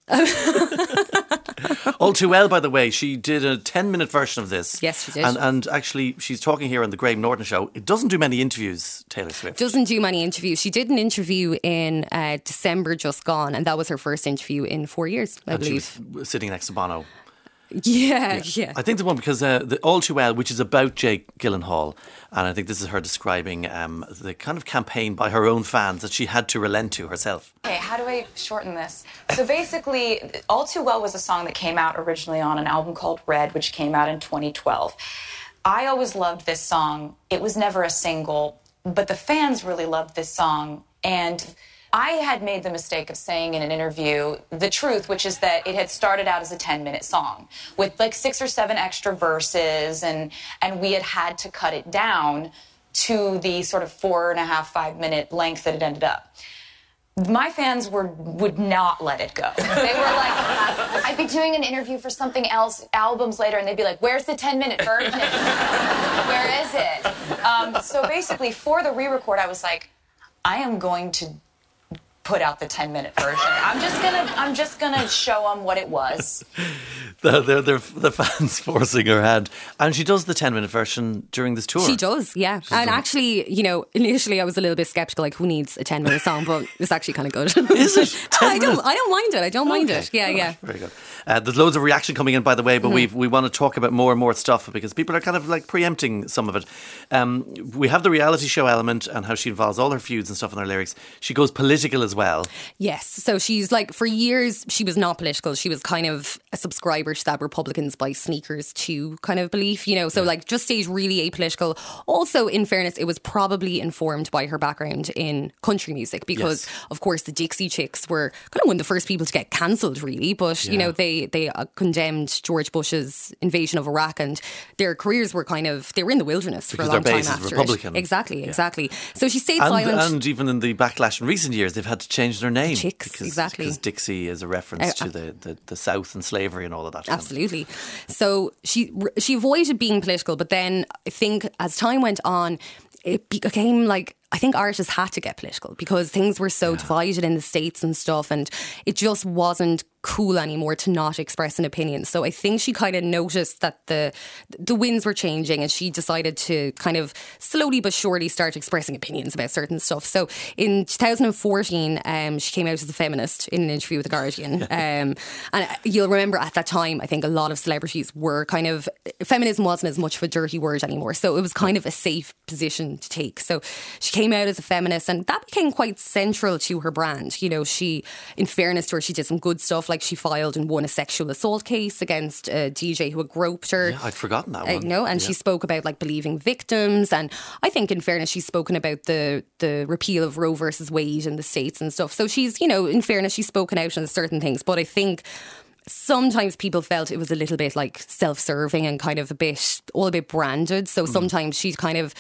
[SPEAKER 2] All Too Well, by the way, she did a 10-minute version of this.
[SPEAKER 6] Yes, she did.
[SPEAKER 2] And actually, she's talking here on the Graham Norton show. It doesn't do many interviews, Taylor Swift.
[SPEAKER 6] Doesn't do many interviews. She did an interview in December just gone, and that was her first interview in 4 years, I believe.
[SPEAKER 2] She was sitting next to Bono.
[SPEAKER 6] Yeah.
[SPEAKER 2] I think the one, because the All Too Well, which is about Jake Gyllenhaal, and I think this is her describing the kind of campaign by her own fans that she had to relent to herself.
[SPEAKER 7] Okay, how do I shorten this? So basically, All Too Well was a song that came out originally on an album called Red, which came out in 2012. I always loved this song. It was never a single, but the fans really loved this song, and I had made the mistake of saying in an interview the truth, which is that it had started out as a 10-minute song with like 6 or 7 extra verses, and we had to cut it down to the sort of 4.5, 5-minute length that it ended up. My fans would not let it go. They were like, I'd be doing an interview for something else albums later, and they'd be like, where's the 10-minute version? Where is it? So basically, for the re-record, I was like, I am going to put out the 10-minute version. I'm just gonna show them what it was.
[SPEAKER 2] The fans forcing her hand, and she does the 10-minute version during this tour.
[SPEAKER 6] She does, yeah. And actually, initially I was a little bit skeptical, like who needs a 10-minute song, but it's actually kind of good.
[SPEAKER 2] Is it?
[SPEAKER 6] I don't mind it. I don't mind it. Yeah.
[SPEAKER 2] Very good. There's loads of reaction coming in, by the way, but we want to talk about more and more stuff because people are kind of like preempting some of it. We have the reality show element and how she involves all her feuds and stuff in her lyrics. She goes political as well.
[SPEAKER 6] Yes. So she's like, for years, she was not political. She was kind of a subscriber to that Republicans buy sneakers too kind of belief, So like just stayed really apolitical. Also, in fairness, it was probably informed by her background in country music because, of course, the Dixie Chicks were kind of one of the first people to get cancelled, really. But, they condemned George Bush's invasion of Iraq, and their careers were they were in the wilderness
[SPEAKER 2] because
[SPEAKER 6] for a long
[SPEAKER 2] their
[SPEAKER 6] time
[SPEAKER 2] base
[SPEAKER 6] after
[SPEAKER 2] is Republican.
[SPEAKER 6] Exactly. So she stayed silent.
[SPEAKER 2] And even in the backlash in recent years, they've had changed their name.
[SPEAKER 6] Chicks, exactly.
[SPEAKER 2] Because Dixie is a reference to the South and slavery and all of that.
[SPEAKER 6] Absolutely. So she avoided being political, but then I think as time went on, it became like, I think artists had to get political because things were so divided in the States and stuff, and it just wasn't cool anymore to not express an opinion. So I think she kind of noticed that the winds were changing, and she decided to kind of slowly but surely start expressing opinions about certain stuff. So in 2014, she came out as a feminist in an interview with The Guardian. And you'll remember at that time, I think a lot of celebrities were kind of, feminism wasn't as much of a dirty word anymore. So it was kind of a safe position to take. So she came out as a feminist, and that became quite central to her brand. You know, she, in fairness to her, she did some good stuff, like she filed and won a sexual assault case against a DJ who had groped her.
[SPEAKER 2] Yeah, I'd forgotten that one.
[SPEAKER 6] And she spoke about like believing victims, and I think in fairness she's spoken about the repeal of Roe versus Wade in the States and stuff. So she's, you know, in fairness she's spoken out on certain things, but I think sometimes people felt it was a little bit like self-serving and kind of all a bit branded. So sometimes she's kind of,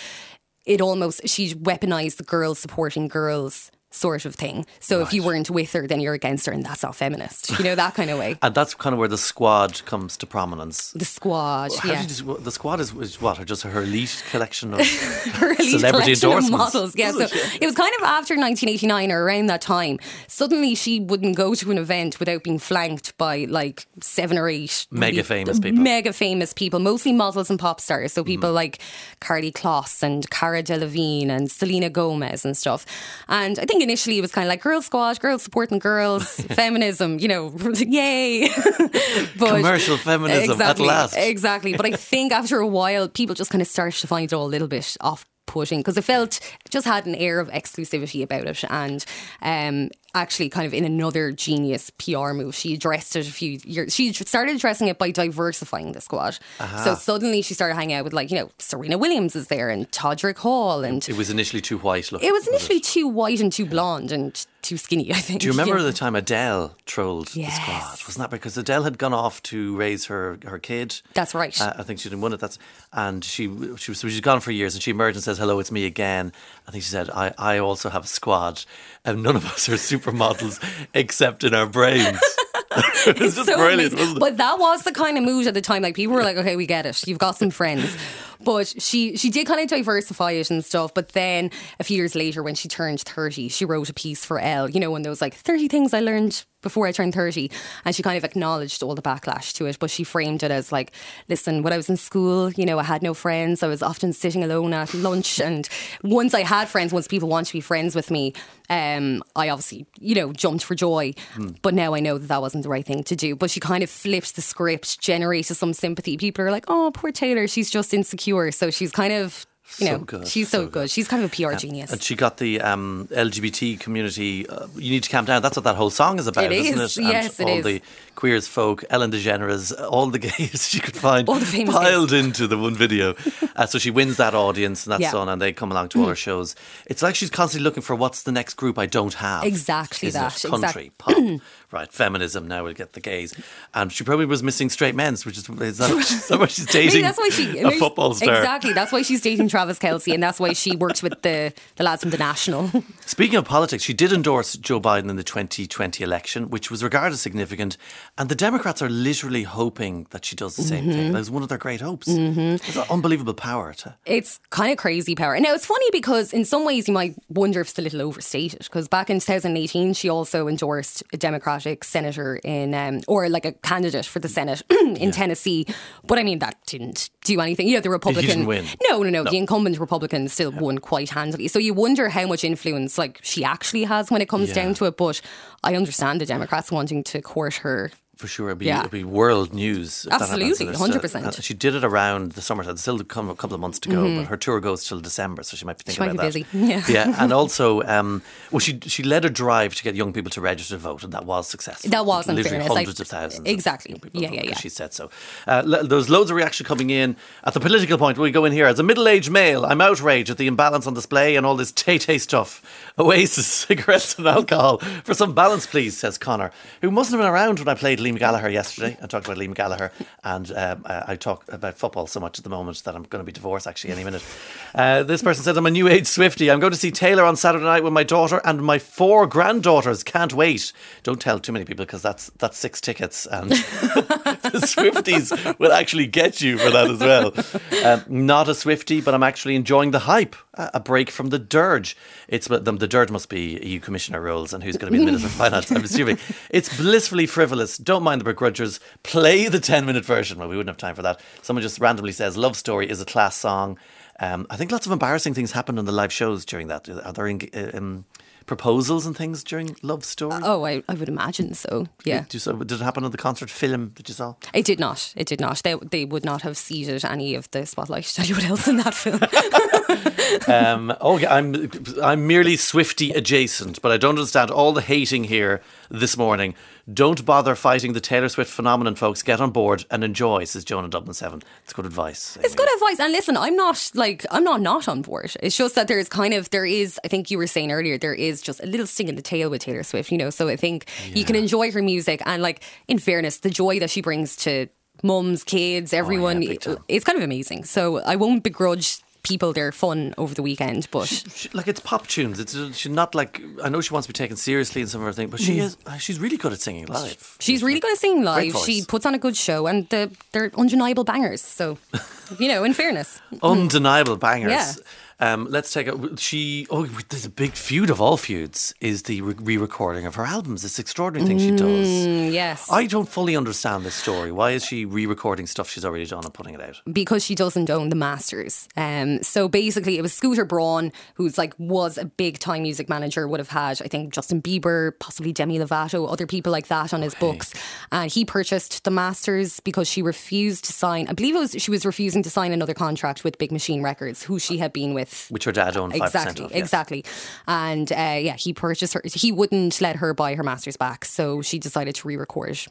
[SPEAKER 6] she weaponized the girls supporting girls sort of thing. So if you weren't with her, then you're against her, and that's not feminist. You know, that kind of way.
[SPEAKER 2] And that's kind of where the Squad comes to prominence.
[SPEAKER 6] The Squad,
[SPEAKER 2] The Squad is what? Just her elite collection of
[SPEAKER 6] her elite
[SPEAKER 2] celebrity
[SPEAKER 6] collection
[SPEAKER 2] endorsements.
[SPEAKER 6] Of models, yeah. So it was kind of after 1989 or around that time. Suddenly she wouldn't go to an event without being flanked by like 7 or 8
[SPEAKER 2] mega famous people,
[SPEAKER 6] mostly models and pop stars. So people like Karlie Kloss and Cara Delevingne and Selena Gomez and stuff. And I think initially it was kind of like Girl Squad, girls supporting girls, feminism, you know, yay. But
[SPEAKER 2] commercial feminism at last.
[SPEAKER 6] Exactly. But I think after a while, people just kind of started to find it all a little bit off-putting because it just had an air of exclusivity about it. And actually kind of in another genius PR move, she addressed it a few years. She started addressing it by diversifying the Squad. So suddenly she started hanging out with, like, you know, Serena Williams is there and Todrick Hall. And
[SPEAKER 2] it was initially too white looking.
[SPEAKER 6] It was initially too white and too blonde and too skinny, I think.
[SPEAKER 2] Do you remember the time Adele trolled the
[SPEAKER 6] Yes.
[SPEAKER 2] Squad? Wasn't that because Adele had gone off to raise her kid?
[SPEAKER 6] That's right.
[SPEAKER 2] I think she didn't want it. And she's gone for years, and she emerged and says, "Hello, it's me again." I think she said, I also have a squad, and none of us are supermodels except in our brains. It's just
[SPEAKER 6] so
[SPEAKER 2] brilliant,
[SPEAKER 6] amazing.
[SPEAKER 2] wasn't it?
[SPEAKER 6] But that was the kind of mood at the time. Like, people were like, okay, we get it. You've got some friends. But she did kind of diversify it and stuff. But then a few years later, when she turned 30, she wrote a piece for Elle, you know, when there was like 30 things I learned before I turned 30. And she kind of acknowledged all the backlash to it. But she framed it as like, listen, when I was in school, you know, I had no friends. I was often sitting alone at lunch. And once I had friends, once people wanted to be friends with me, I obviously, you know, jumped for joy. But now I know that wasn't the right thing to do. But she kind of flipped the script, generated some sympathy. People are like, oh, poor Taylor, she's just insecure. So she's kind of, you know, she's so good. She's kind of a PR genius.
[SPEAKER 2] And she got the LGBT community, you need to calm down. That's what that whole song is about, isn't it?
[SPEAKER 6] Yes,
[SPEAKER 2] and
[SPEAKER 6] it
[SPEAKER 2] all
[SPEAKER 6] is.
[SPEAKER 2] the queers folk, Ellen DeGeneres, all the gays she could find
[SPEAKER 6] All the famous
[SPEAKER 2] piled
[SPEAKER 6] gays.
[SPEAKER 2] into the one video. So she wins that audience and that's on, and they come along to all her shows. It's like she's constantly looking for what's the next group I don't have.
[SPEAKER 6] Exactly
[SPEAKER 2] isn't
[SPEAKER 6] that.
[SPEAKER 2] it? Country, pop, right, feminism, now we'll get the gays. And she probably was missing straight men's, which is that why she's dating a football star.
[SPEAKER 6] Exactly, that's why she's dating Travis Kelce, and that's why she worked with the lads from The National.
[SPEAKER 2] Speaking of politics, she did endorse Joe Biden in the 2020 election, which was regarded as significant. And the Democrats are literally hoping that she does the same thing. That was one of their great hopes. It's an unbelievable power.
[SPEAKER 6] It's kind of crazy power. Now, it's funny because in some ways you might wonder if it's a little overstated, because back in 2018 she also endorsed a Democratic senator or like a candidate for the Senate in Tennessee. But I mean, that didn't do anything. You know, the Republican...
[SPEAKER 2] He didn't win.
[SPEAKER 6] No. The incumbent Republican still won quite handily. So you wonder how much influence like she actually has when it comes down to it. But I understand the Democrats wanting to court her.
[SPEAKER 2] For sure, it'd be world news. If
[SPEAKER 6] Absolutely,
[SPEAKER 2] that happens.
[SPEAKER 6] 100%.
[SPEAKER 2] She did it around the summer. It's still a couple of months to go, but her tour goes till December, so she might be thinking about that.
[SPEAKER 6] She might be busy.
[SPEAKER 2] Yeah, and also, she led a drive to get young people to register to vote, and that was successful.
[SPEAKER 6] That was, in
[SPEAKER 2] literally
[SPEAKER 6] fairness,
[SPEAKER 2] hundreds of thousands.
[SPEAKER 6] Exactly.
[SPEAKER 2] Of people
[SPEAKER 6] Yeah.
[SPEAKER 2] She said so. There's loads of reaction coming in at the political point. We go in here as a middle-aged male. I'm outraged at the imbalance on display and all this Tay stuff. Oasis, cigarettes, and alcohol. For some balance, please, says Connor, who mustn't have been around when I played Liam Liam Gallagher yesterday. I talked about Liam Gallagher, and I talk about football so much at the moment that I'm going to be divorced actually any minute. This person said, I'm a new age Swiftie. I'm going to see Taylor on Saturday night with my daughter and my 4 granddaughters. Can't wait. Don't tell too many people because that's 6 tickets, and the Swifties will actually get you for that as well. Not a Swiftie, but I'm actually enjoying the hype. A break from the dirge. The dirge must be EU Commissioner roles and who's going to be the Minister of Finance, I'm assuming. It's blissfully frivolous. Don't mind the begrudgers. Play the 10-minute version. Well, we wouldn't have time for that. Someone just randomly says Love Story is a class song. I think lots of embarrassing things happened on the live shows during that. Are there proposals and things during Love Story?
[SPEAKER 6] Oh, I would imagine so, yeah.
[SPEAKER 2] Did it happen on the concert film that you saw?
[SPEAKER 6] It did not. They would not have seated any of the spotlight to anyone else in that film.
[SPEAKER 2] I'm merely Swiftie adjacent, but I don't understand all the hating here this morning. Don't bother fighting the Taylor Swift phenomenon, folks. Get on board and enjoy, says Joan in Dublin 7. It's good advice.
[SPEAKER 6] It's good advice. And listen, I'm not on board. It's just that there is, I think you were saying earlier, there is just a little sting in the tail with Taylor Swift, so I think you can enjoy her music, and in fairness, the joy that she brings to mums, kids, everyone, it's kind of amazing. So I won't begrudge people their fun over the weekend, but
[SPEAKER 2] it's pop tunes. She's not I know she wants to be taken seriously in some of her things, but she's really good at singing live.
[SPEAKER 6] She's really good at singing live. She puts on a good show, and they're undeniable bangers. So, in fairness,
[SPEAKER 2] undeniable bangers.
[SPEAKER 6] Yeah.
[SPEAKER 2] Let's take there's a big feud of all feuds is the re-recording of her albums. This extraordinary thing she does.
[SPEAKER 6] Yes.
[SPEAKER 2] I don't fully understand this story. Why is she re-recording stuff she's already done and putting it out?
[SPEAKER 6] Because she doesn't own the masters. So basically it was Scooter Braun, who's was a big time music manager, would have had, I think, Justin Bieber, possibly Demi Lovato, other people like that on his books. And he purchased the masters because she refused to sign, I believe she was refusing to sign another contract with Big Machine Records, who she had been with.
[SPEAKER 2] Which her dad owned 5% of.
[SPEAKER 6] Exactly. And he purchased her. He wouldn't let her buy her masters back, so she decided to re-record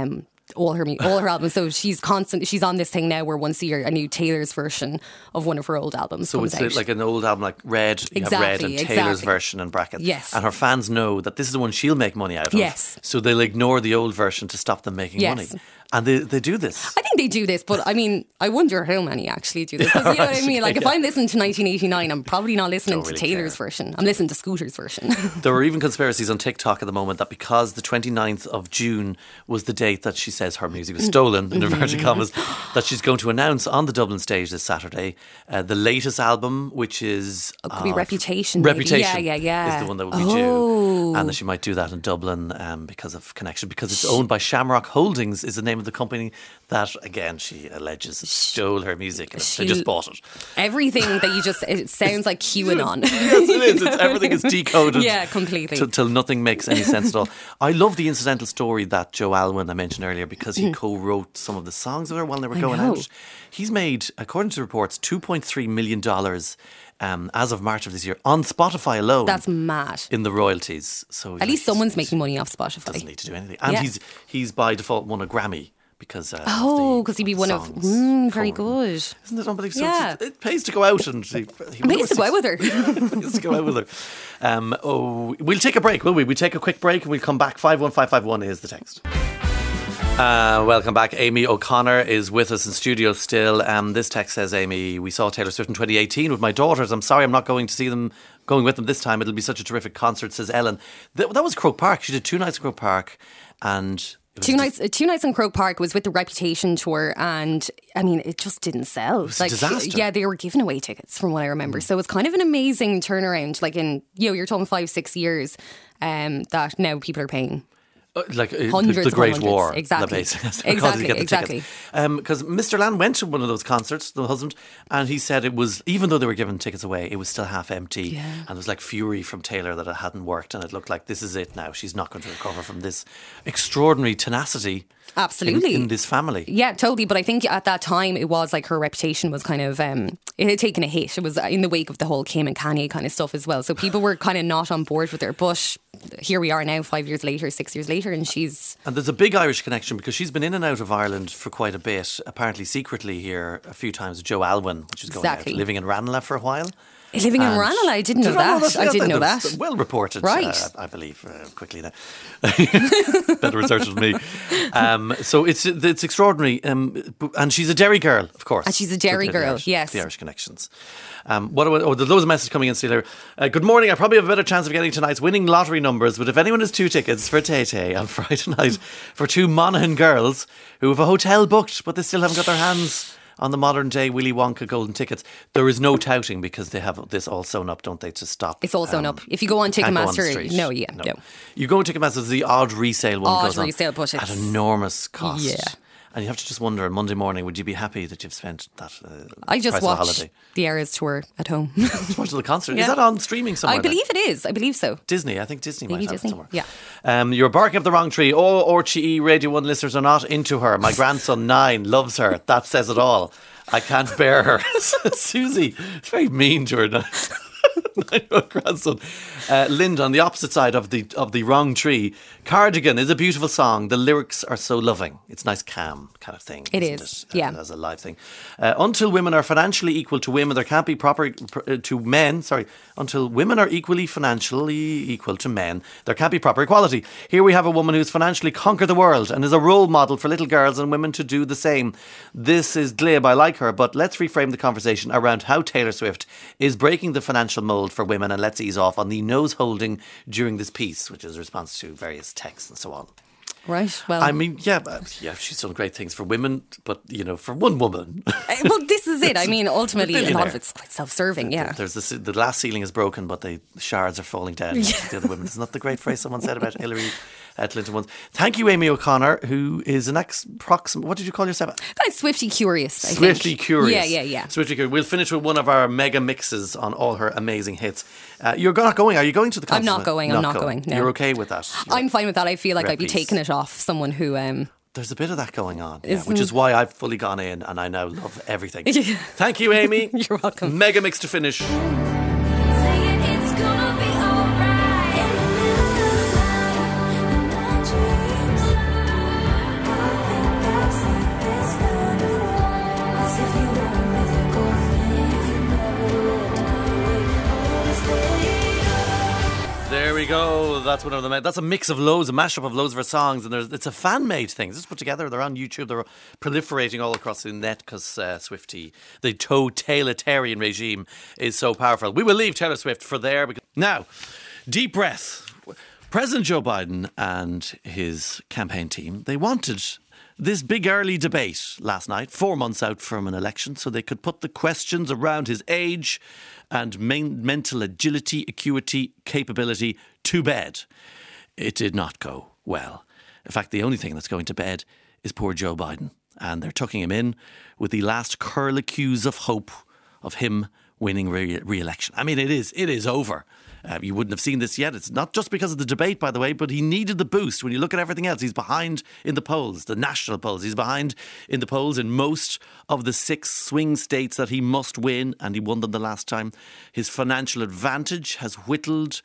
[SPEAKER 6] all her albums. So she's on this thing now where once a year a new Taylor's version of one of her old albums comes out.
[SPEAKER 2] So it's like an old album, like Red, you have Red and Taylor's version in brackets.
[SPEAKER 6] Yes.
[SPEAKER 2] And her fans know that this is the one she'll make money out of.
[SPEAKER 6] Yes.
[SPEAKER 2] So they'll ignore the old version to stop them making money. And they do this.
[SPEAKER 6] I think they do this, but I wonder how many actually do this. Because you know what I mean? If I'm listening to 1989, I'm probably not listening to Taylor's version. I'm listening to Scooter's version.
[SPEAKER 2] There are even conspiracies on TikTok at the moment that because the 29th of June was the date that she says her music was stolen, in inverted commas, that she's going to announce on the Dublin stage this Saturday the latest album, which is...
[SPEAKER 6] It could be Reputation.
[SPEAKER 2] Reputation
[SPEAKER 6] yeah.
[SPEAKER 2] is the one that would be due. And that she might do that in Dublin because of connection. Because it's owned by Shamrock Holdings is the name of the company that, again, she alleges stole her music. And they just bought it.
[SPEAKER 6] Everything that you just... It sounds like QAnon.
[SPEAKER 2] Yes, it is. Everything is decoded.
[SPEAKER 6] Yeah, completely.
[SPEAKER 2] Till nothing makes any sense at all. I love the incidental story that Joe Alwyn I mentioned earlier because he co-wrote some of the songs with her while they were going out. He's made, according to reports, $2.3 million as of March of this year on Spotify alone.
[SPEAKER 6] That's mad.
[SPEAKER 2] In the royalties. So
[SPEAKER 6] at least someone's making money off Spotify.
[SPEAKER 2] Doesn't need to do anything. And he's by default won a Grammy. Because
[SPEAKER 6] he'd be one of very good.
[SPEAKER 2] Isn't it unbelievable?
[SPEAKER 6] Yeah.
[SPEAKER 2] So it pays to go out and
[SPEAKER 6] it pays to go out with her.
[SPEAKER 2] Pays to go out with her. We'll take a break, will we? We take a quick break and we'll come back. 51551 is the text. Welcome back. Amy O'Connor is with us in studio still. This text says, Amy, we saw Taylor Swift in 2018 with my daughters. I'm sorry I'm not going with them this time. It'll be such a terrific concert, says Ellen. That was Croke Park. She did 2 nights at Croke Park and...
[SPEAKER 6] Two nights in Croke Park was with the Reputation tour, and I mean, it just didn't sell.
[SPEAKER 2] It was a disaster.
[SPEAKER 6] Yeah, they were giving away tickets from what I remember. So it's kind of an amazing turnaround. You're talking 5-6 years that now people are paying. Hundreds
[SPEAKER 2] the Great
[SPEAKER 6] hundreds.
[SPEAKER 2] War.
[SPEAKER 6] Exactly. Exactly.
[SPEAKER 2] Because Mr. Land went to one of those concerts, the husband, and he said it was, even though they were giving tickets away, it was still half empty.
[SPEAKER 6] Yeah.
[SPEAKER 2] And there was fury from Taylor that it hadn't worked, and it looked like this is it now. She's not going to recover from this extraordinary tenacity.
[SPEAKER 6] Absolutely.
[SPEAKER 2] In this family.
[SPEAKER 6] Yeah, totally. But I think at that time it was her reputation was kind of, it had taken a hit. It was in the wake of the whole Kim and Kanye kind of stuff as well. So people were kind of not on board with her. But here we are now, 5 years later, 6 years later, and she's...
[SPEAKER 2] And there's a big Irish connection because she's been in and out of Ireland for quite a bit, apparently secretly here a few times with Joe Alwyn, which is going out, living in Ranelagh for a while.
[SPEAKER 6] Living in Ranelagh, I didn't know that. I didn't know that.
[SPEAKER 2] Well reported,
[SPEAKER 6] right?
[SPEAKER 2] I believe. Quickly now, better research than me. So it's extraordinary, and she's a Derry girl, of course.
[SPEAKER 6] And she's a Derry girl, yes.
[SPEAKER 2] The Irish connections. There's loads of messages coming in still here. Good morning. I probably have a better chance of getting tonight's winning lottery numbers, but if anyone has 2 tickets for Tay Tay on Friday night for 2 Monaghan girls who have a hotel booked, but they still haven't got their hands on the modern day Willy Wonka golden tickets, there is no touting because they have this all sewn up, don't they, to stop.
[SPEAKER 6] It's all sewn up. If you go on Ticketmaster, no.
[SPEAKER 2] You go on Ticketmaster, the odd resale one goes on
[SPEAKER 6] but
[SPEAKER 2] at enormous cost.
[SPEAKER 6] Yeah.
[SPEAKER 2] And you have to just wonder on Monday morning, would you be happy that you've spent that
[SPEAKER 6] I just
[SPEAKER 2] price
[SPEAKER 6] watched
[SPEAKER 2] of a
[SPEAKER 6] the Eras tour at home.
[SPEAKER 2] Just watched the concert.
[SPEAKER 6] Yeah.
[SPEAKER 2] Is that on streaming somewhere?
[SPEAKER 6] I believe it is. I believe so.
[SPEAKER 2] Disney. I think Disney
[SPEAKER 6] Maybe
[SPEAKER 2] might have
[SPEAKER 6] Disney.
[SPEAKER 2] it somewhere.
[SPEAKER 6] Yeah.
[SPEAKER 2] You're barking up the wrong tree. All RTE Radio 1 listeners are not into her. My grandson 9 loves her. That says it all. I can't bear her. Susie, it's very mean to her. 9-year-old grandson. Linda, on the opposite side of the wrong tree. Cardigan is a beautiful song. The lyrics are so loving. It's nice, calm kind of thing.
[SPEAKER 6] It
[SPEAKER 2] isn't
[SPEAKER 6] is,
[SPEAKER 2] it?
[SPEAKER 6] yeah.
[SPEAKER 2] As a live thing. Until women are financially equal to women, there can't be to men. Sorry. Until women are equally financially equal to men, there can't be proper equality. Here we have a woman who's financially conquered the world and is a role model for little girls and women to do the same. This is glib. I like her, but let's reframe the conversation around how Taylor Swift is breaking the financial mould for women, and let's ease off on the nose holding during this piece, which is a response to various texts and so on.
[SPEAKER 6] Right, well...
[SPEAKER 2] I mean, yeah, she's done great things for women, but, for one woman...
[SPEAKER 6] Well, this is it. I mean, ultimately, a lot of it's quite self-serving, yeah.
[SPEAKER 2] There's the glass ceiling is broken, but the shards are falling down. Yeah. The other women. Isn't that the great phrase someone said about Hillary Clinton once? Thank you, Amy O'Connor, who is an what did you call yourself?
[SPEAKER 6] Kind of Swifty curious, I
[SPEAKER 2] Swifty
[SPEAKER 6] think.
[SPEAKER 2] curious.
[SPEAKER 6] Yeah.
[SPEAKER 2] Swifty curious. We'll finish with one of our mega mixes on all her amazing hits. You're not going. Are you going to the concert?
[SPEAKER 6] I'm not going. No.
[SPEAKER 2] You're okay with that?
[SPEAKER 6] I'm fine with that. I feel like I'd be taking it off someone who...
[SPEAKER 2] There's a bit of that going on, which is why I've fully gone in and I now love everything. Thank you, Amy.
[SPEAKER 6] You're welcome.
[SPEAKER 2] Mega mix to finish. There we go. That's one of them. That's a mix of a mashup of loads of her songs, and it's a fan-made thing. It's just put together. They're on YouTube. They're proliferating all across the net because Swiftie, the totalitarian regime, is so powerful. We will leave Taylor Swift for there. Now, deep breath. President Joe Biden and his campaign team, they wanted this big early debate last night, 4 months out from an election, so they could put the questions around his age and mental agility, acuity, capability to bed. It did not go well. In fact, the only thing that's going to bed is poor Joe Biden. And they're tucking him in with the last curlicues of hope of him winning re-election. I mean, it is over. You wouldn't have seen this yet. It's not just because of the debate, by the way, but he needed the boost. When you look at everything else, he's behind in the polls, the national polls. He's behind in the polls in most of the 6 swing states that he must win, and he won them the last time. His financial advantage has whittled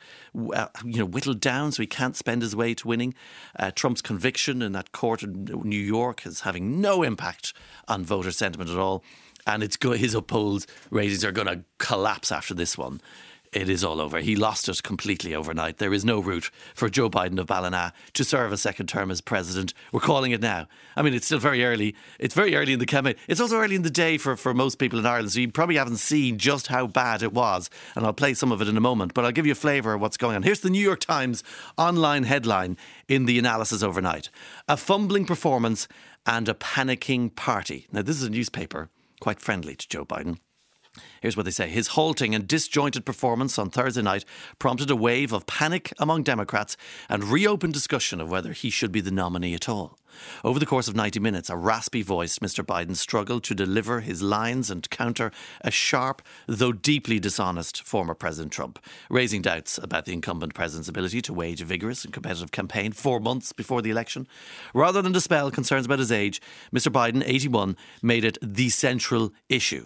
[SPEAKER 2] down, so he can't spend his way to winning. Trump's conviction in that court in New York is having no impact on voter sentiment at all, and his polls ratings are going to collapse after this one. It is all over. He lost it completely overnight. There is no route for Joe Biden of Ballina to serve a second term as president. We're calling it now. I mean, it's still very early. It's very early in the campaign. It's also early in the day for most people in Ireland, so you probably haven't seen just how bad it was. And I'll play some of it in a moment, but I'll give you a flavour of what's going on. Here's the New York Times online headline in the analysis overnight. A fumbling performance and a panicking party. Now, this is a newspaper quite friendly to Joe Biden. Here's what they say. His halting and disjointed performance on Thursday night prompted a wave of panic among Democrats and reopened discussion of whether he should be the nominee at all. Over the course of 90 minutes, a raspy-voiced Mr. Biden struggled to deliver his lines and counter a sharp, though deeply dishonest, former President Trump, raising doubts about the incumbent president's ability to wage a vigorous and competitive campaign 4 months before the election. Rather than dispel concerns about his age, Mr. Biden, 81, made it the central issue.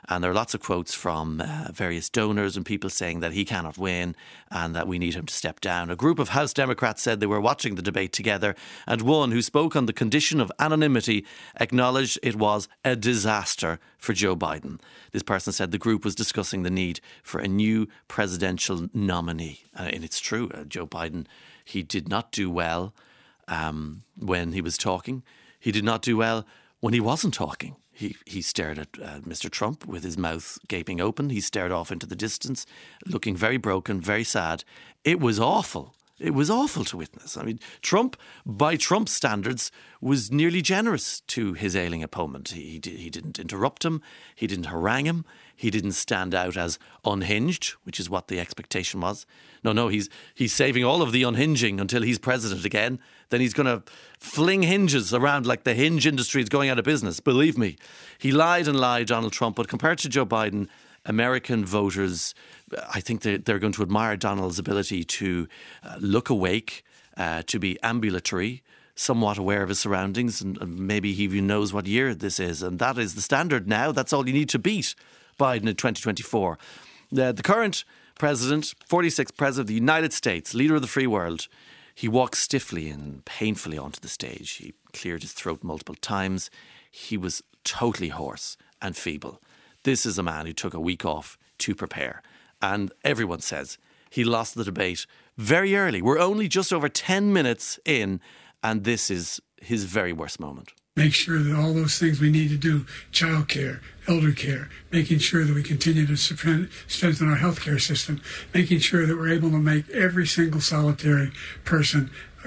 [SPEAKER 2] And there are lots of quotes from various donors and people saying that he cannot win and that we need him to step down. A group of House Democrats said they were watching the debate together, and one who spoke on the condition of anonymity acknowledged it was a disaster for Joe Biden. This person said the group was discussing the need for a new presidential nominee. And it's true, Joe Biden, he did not do well when he was talking. He did not do well when he wasn't talking. He stared at Mr. Trump with his mouth gaping open. He stared off into the distance, looking very broken, very sad. It was awful. It was awful to witness. I mean, Trump, by Trump's standards, was nearly generous to his ailing opponent. He didn't interrupt him. He didn't harangue him. He didn't stand out as unhinged, which is what the expectation was. No, he's saving all of the unhinging until he's president again. Then he's going to fling hinges around like the hinge industry is going out of business. Believe me. He lied and lied, Donald Trump. But compared to Joe Biden, American voters, I think they're going to admire Donald's ability to look awake, to be ambulatory, somewhat aware of his surroundings, and maybe he even knows what year this is. And that is the standard now. That's all you need to beat Biden in 2024. The current president, 46th president of the United States, leader of the free world, he walked stiffly and painfully onto the stage. He cleared his throat multiple times. He was totally hoarse and feeble. This is a man who took a week off to prepare. And everyone says he lost the debate very early. We're only just over 10 minutes in, and this is his very worst moment.
[SPEAKER 8] Make sure that all those things we need to do, childcare, elder care, making sure that we continue to strengthen our healthcare system, making sure that we're able to make every single solitary person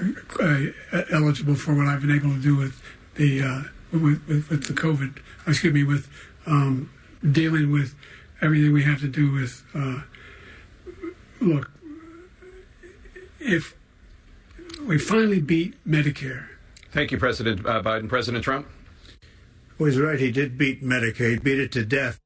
[SPEAKER 8] eligible for what I've been able to do with the with the COVID. With dealing with everything we have to do with. Look, if we finally beat Medicare.
[SPEAKER 9] Thank you, President Biden. President Trump?
[SPEAKER 10] Well, he's right. He did beat Medicare. He beat it to death.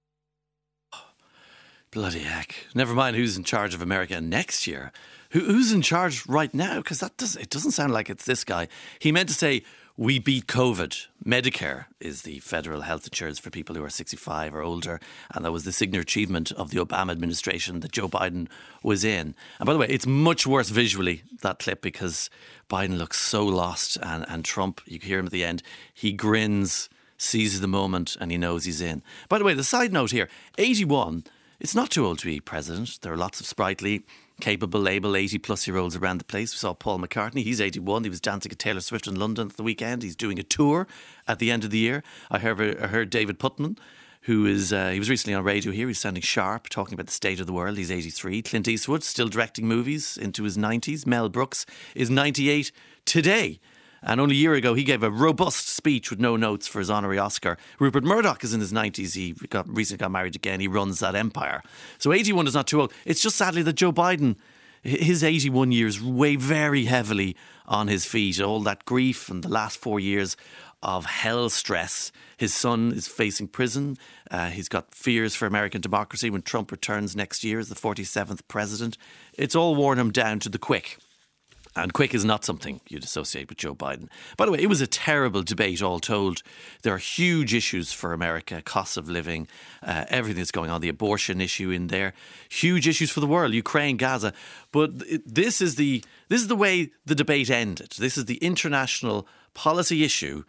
[SPEAKER 2] Bloody heck. Never mind who's in charge of America next year. Who's in charge right now? Because it doesn't sound like it's this guy. He meant to say, we beat COVID. Medicare is the federal health insurance for people who are 65 or older. And that was the signature achievement of the Obama administration that Joe Biden was in. And by the way, it's much worse visually, that clip, because Biden looks so lost. And Trump, you can hear him at the end, he grins, seizes the moment, and he knows he's in. By the way, the side note here, 81, it's not too old to be president. There are lots of sprightly, capable, able 80-plus-year-olds around the place. We saw Paul McCartney. He's 81. He was dancing at Taylor Swift in London at the weekend. He's doing a tour at the end of the year. I heard David Putnam, who is he was recently on radio here. He's sounding sharp, talking about the state of the world. He's 83. Clint Eastwood, still directing movies into his 90s. Mel Brooks is 98 today. And only a year ago, he gave a robust speech with no notes for his honorary Oscar. Rupert Murdoch is in his 90s. He recently got married again. He runs that empire. So 81 is not too old. It's just sadly that Joe Biden, his 81 years weigh very heavily on his feet. All that grief and the last 4 years of hell stress. His son is facing prison. He's got fears for American democracy when Trump returns next year as the 47th president. It's all worn him down to the quick. And quick is not something you'd associate with Joe Biden. By the way, it was a terrible debate, all told. There are huge issues for America, cost of living, everything that's going on, the abortion issue in there. Huge issues for the world, Ukraine, Gaza. But this is the way the debate ended. This is the international policy issue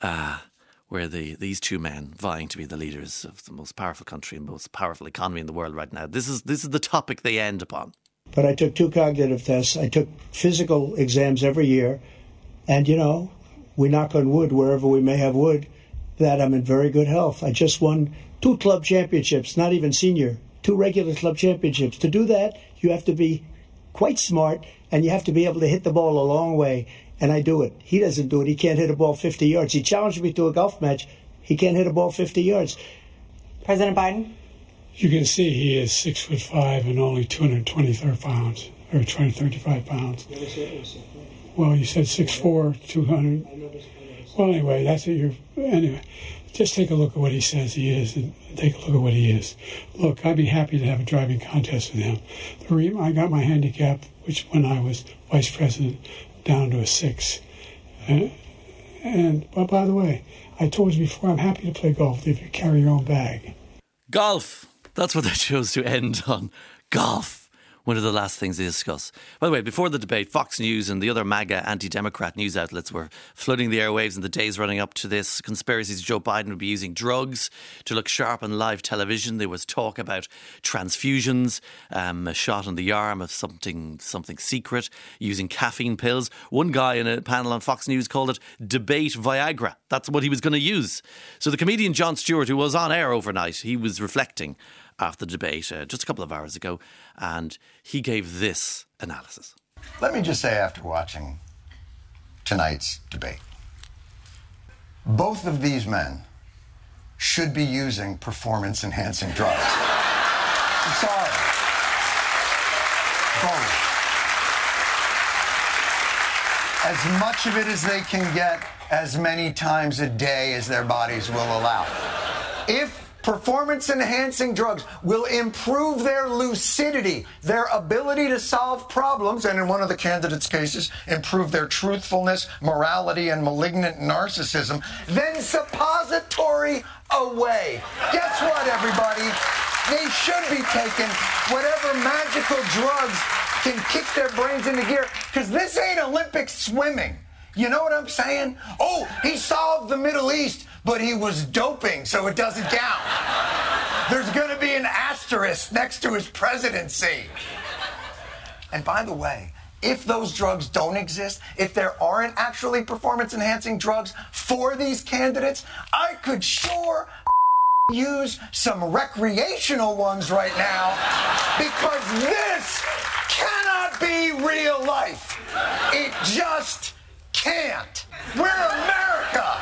[SPEAKER 2] where these two men vying to be the leaders of the most powerful country and most powerful economy in the world right now. This is the topic they end upon.
[SPEAKER 10] But I took 2 cognitive tests. I took physical exams every year. And, we knock on wood wherever we may have wood, that I'm in very good health. I just won 2 club championships, not even senior, 2 regular club championships. To do that, you have to be quite smart, and you have to be able to hit the ball a long way. And I do it. He doesn't do it. He can't hit a ball 50 yards. He challenged me to a golf match. He can't hit a ball 50 yards.
[SPEAKER 11] President Biden?
[SPEAKER 8] You can see he is 6'5" and only 223 pounds, or 235 pounds. Well, you said 6'4", 200. Well, anyway, that's what anyway, just take a look at what he says he is, and take a look at what he is. Look, I'd be happy to have a driving contest with him. I got my handicap, which when I was vice president, down to a 6. But by the way, I told you before, I'm happy to play golf if you carry your own bag.
[SPEAKER 2] Golf. That's what they chose to end on. Golf. One of the last things they discuss. By the way, before the debate, Fox News and the other MAGA anti-democrat news outlets were flooding the airwaves in the days running up to this. Conspiracies Joe Biden would be using drugs to look sharp on live television. There was talk about transfusions, a shot on the arm of something secret, using caffeine pills. One guy in a panel on Fox News called it debate Viagra. That's what he was going to use. So the comedian Jon Stewart, who was on air overnight, he was reflecting after the debate just a couple of hours ago, and he gave this analysis.
[SPEAKER 12] Let me just say, after watching tonight's debate, both of these men should be using performance-enhancing drugs. I'm sorry. Both. As much of it as they can get, as many times a day as their bodies will allow. If performance-enhancing drugs will improve their lucidity, their ability to solve problems, and in one of the candidates' cases, improve their truthfulness, morality, and malignant narcissism, then suppository away. Guess what, everybody? They should be taking whatever magical drugs can kick their brains into gear, because this ain't Olympic swimming. You know what I'm saying? Oh, he solved the Middle East, but he was doping, so it doesn't count. There's going to be an asterisk next to his presidency. And by the way, if those drugs don't exist, if there aren't actually performance-enhancing drugs for these candidates, I could sure use some recreational ones right now, because this cannot be real life. It just can't. We're America.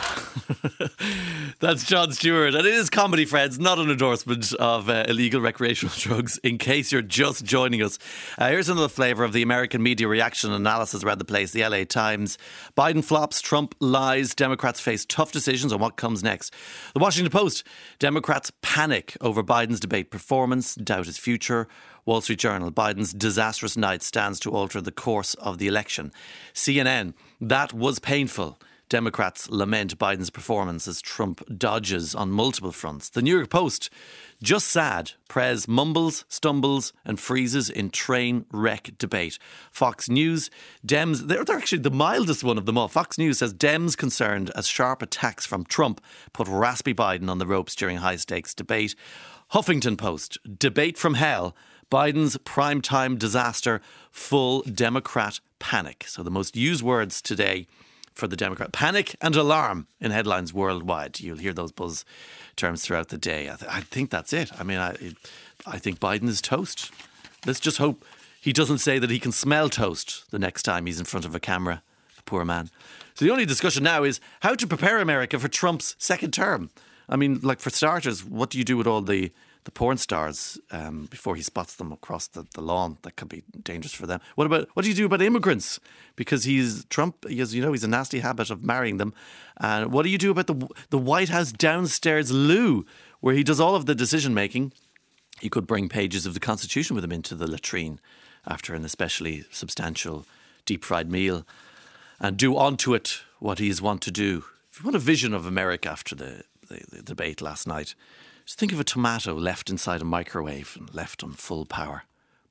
[SPEAKER 2] That's Jon Stewart, and it is comedy, friends, not an endorsement of illegal recreational drugs, in case you're just joining us. Here's another flavour of the American media reaction analysis around the place. The LA Times: Biden flops, Trump lies, Democrats face tough decisions on what comes next. The Washington Post: Democrats panic over Biden's debate performance, doubt his future. Wall Street Journal: Biden's disastrous night stands to alter the course of the election. CNN: that was painful. Democrats lament Biden's performance as Trump dodges on multiple fronts. The New York Post: just sad. Prez mumbles, stumbles and freezes in train wreck debate. Fox News: Dems, they're actually the mildest one of them all. Fox News says Dems concerned as sharp attacks from Trump put raspy Biden on the ropes during high stakes debate. Huffington Post: debate from hell. Biden's primetime disaster, full Democrat panic. So the most used words today for the Democrat: panic and alarm in headlines worldwide. You'll hear those buzz terms throughout the day. I think that's it. I mean, I think Biden is toast. Let's just hope he doesn't say that he can smell toast the next time he's in front of a camera. The poor man. So the only discussion now is how to prepare America for Trump's second term. I mean, like, for starters, what do you do with all the porn stars before he spots them across the lawn? That could be dangerous for them. What do you do about immigrants? Because Trump, as you know, he's a nasty habit of marrying them. And what do you do about the White House downstairs loo, where he does all of the decision making? He could bring pages of the Constitution with him into the latrine after an especially substantial deep fried meal, and do onto it what he's wont to do. If you want a vision of America after the debate last night, just think of a tomato left inside a microwave and left on full power.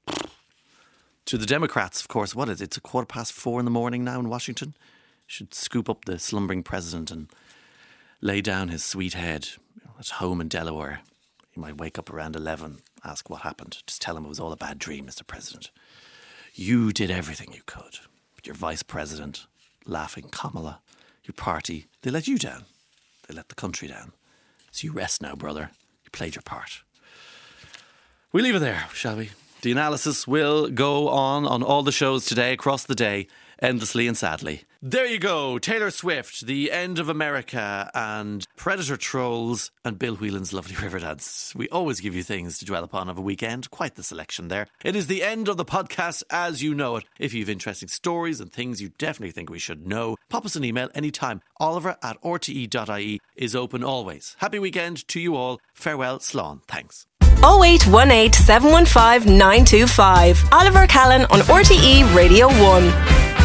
[SPEAKER 2] To the Democrats, of course, what is it? It's 4:15 in the morning now in Washington. Should scoop up the slumbering president and lay down his sweet head at home in Delaware. He might wake up around 11, ask what happened. Just tell him it was all a bad dream, Mr. President. You did everything you could. But your vice president, laughing Kamala, your party, they let you down. They let the country down. So you rest now, brother. You played your part. We leave it there, shall we? The analysis will go on all the shows today, across the day, endlessly and sadly. There you go. Taylor Swift, The End of America, and Predator Trolls, and Bill Whelan's Lovely Riverdance. We always give you things to dwell upon of a weekend. Quite the selection there. It is the end of the podcast as you know it. If you have interesting stories and things you definitely think we should know, pop us an email anytime. Oliver@rte.ie is open always. Happy weekend to you all. Farewell, Slán. Thanks.
[SPEAKER 4] 0818 715 925. Oliver Callan on RTE Radio 1.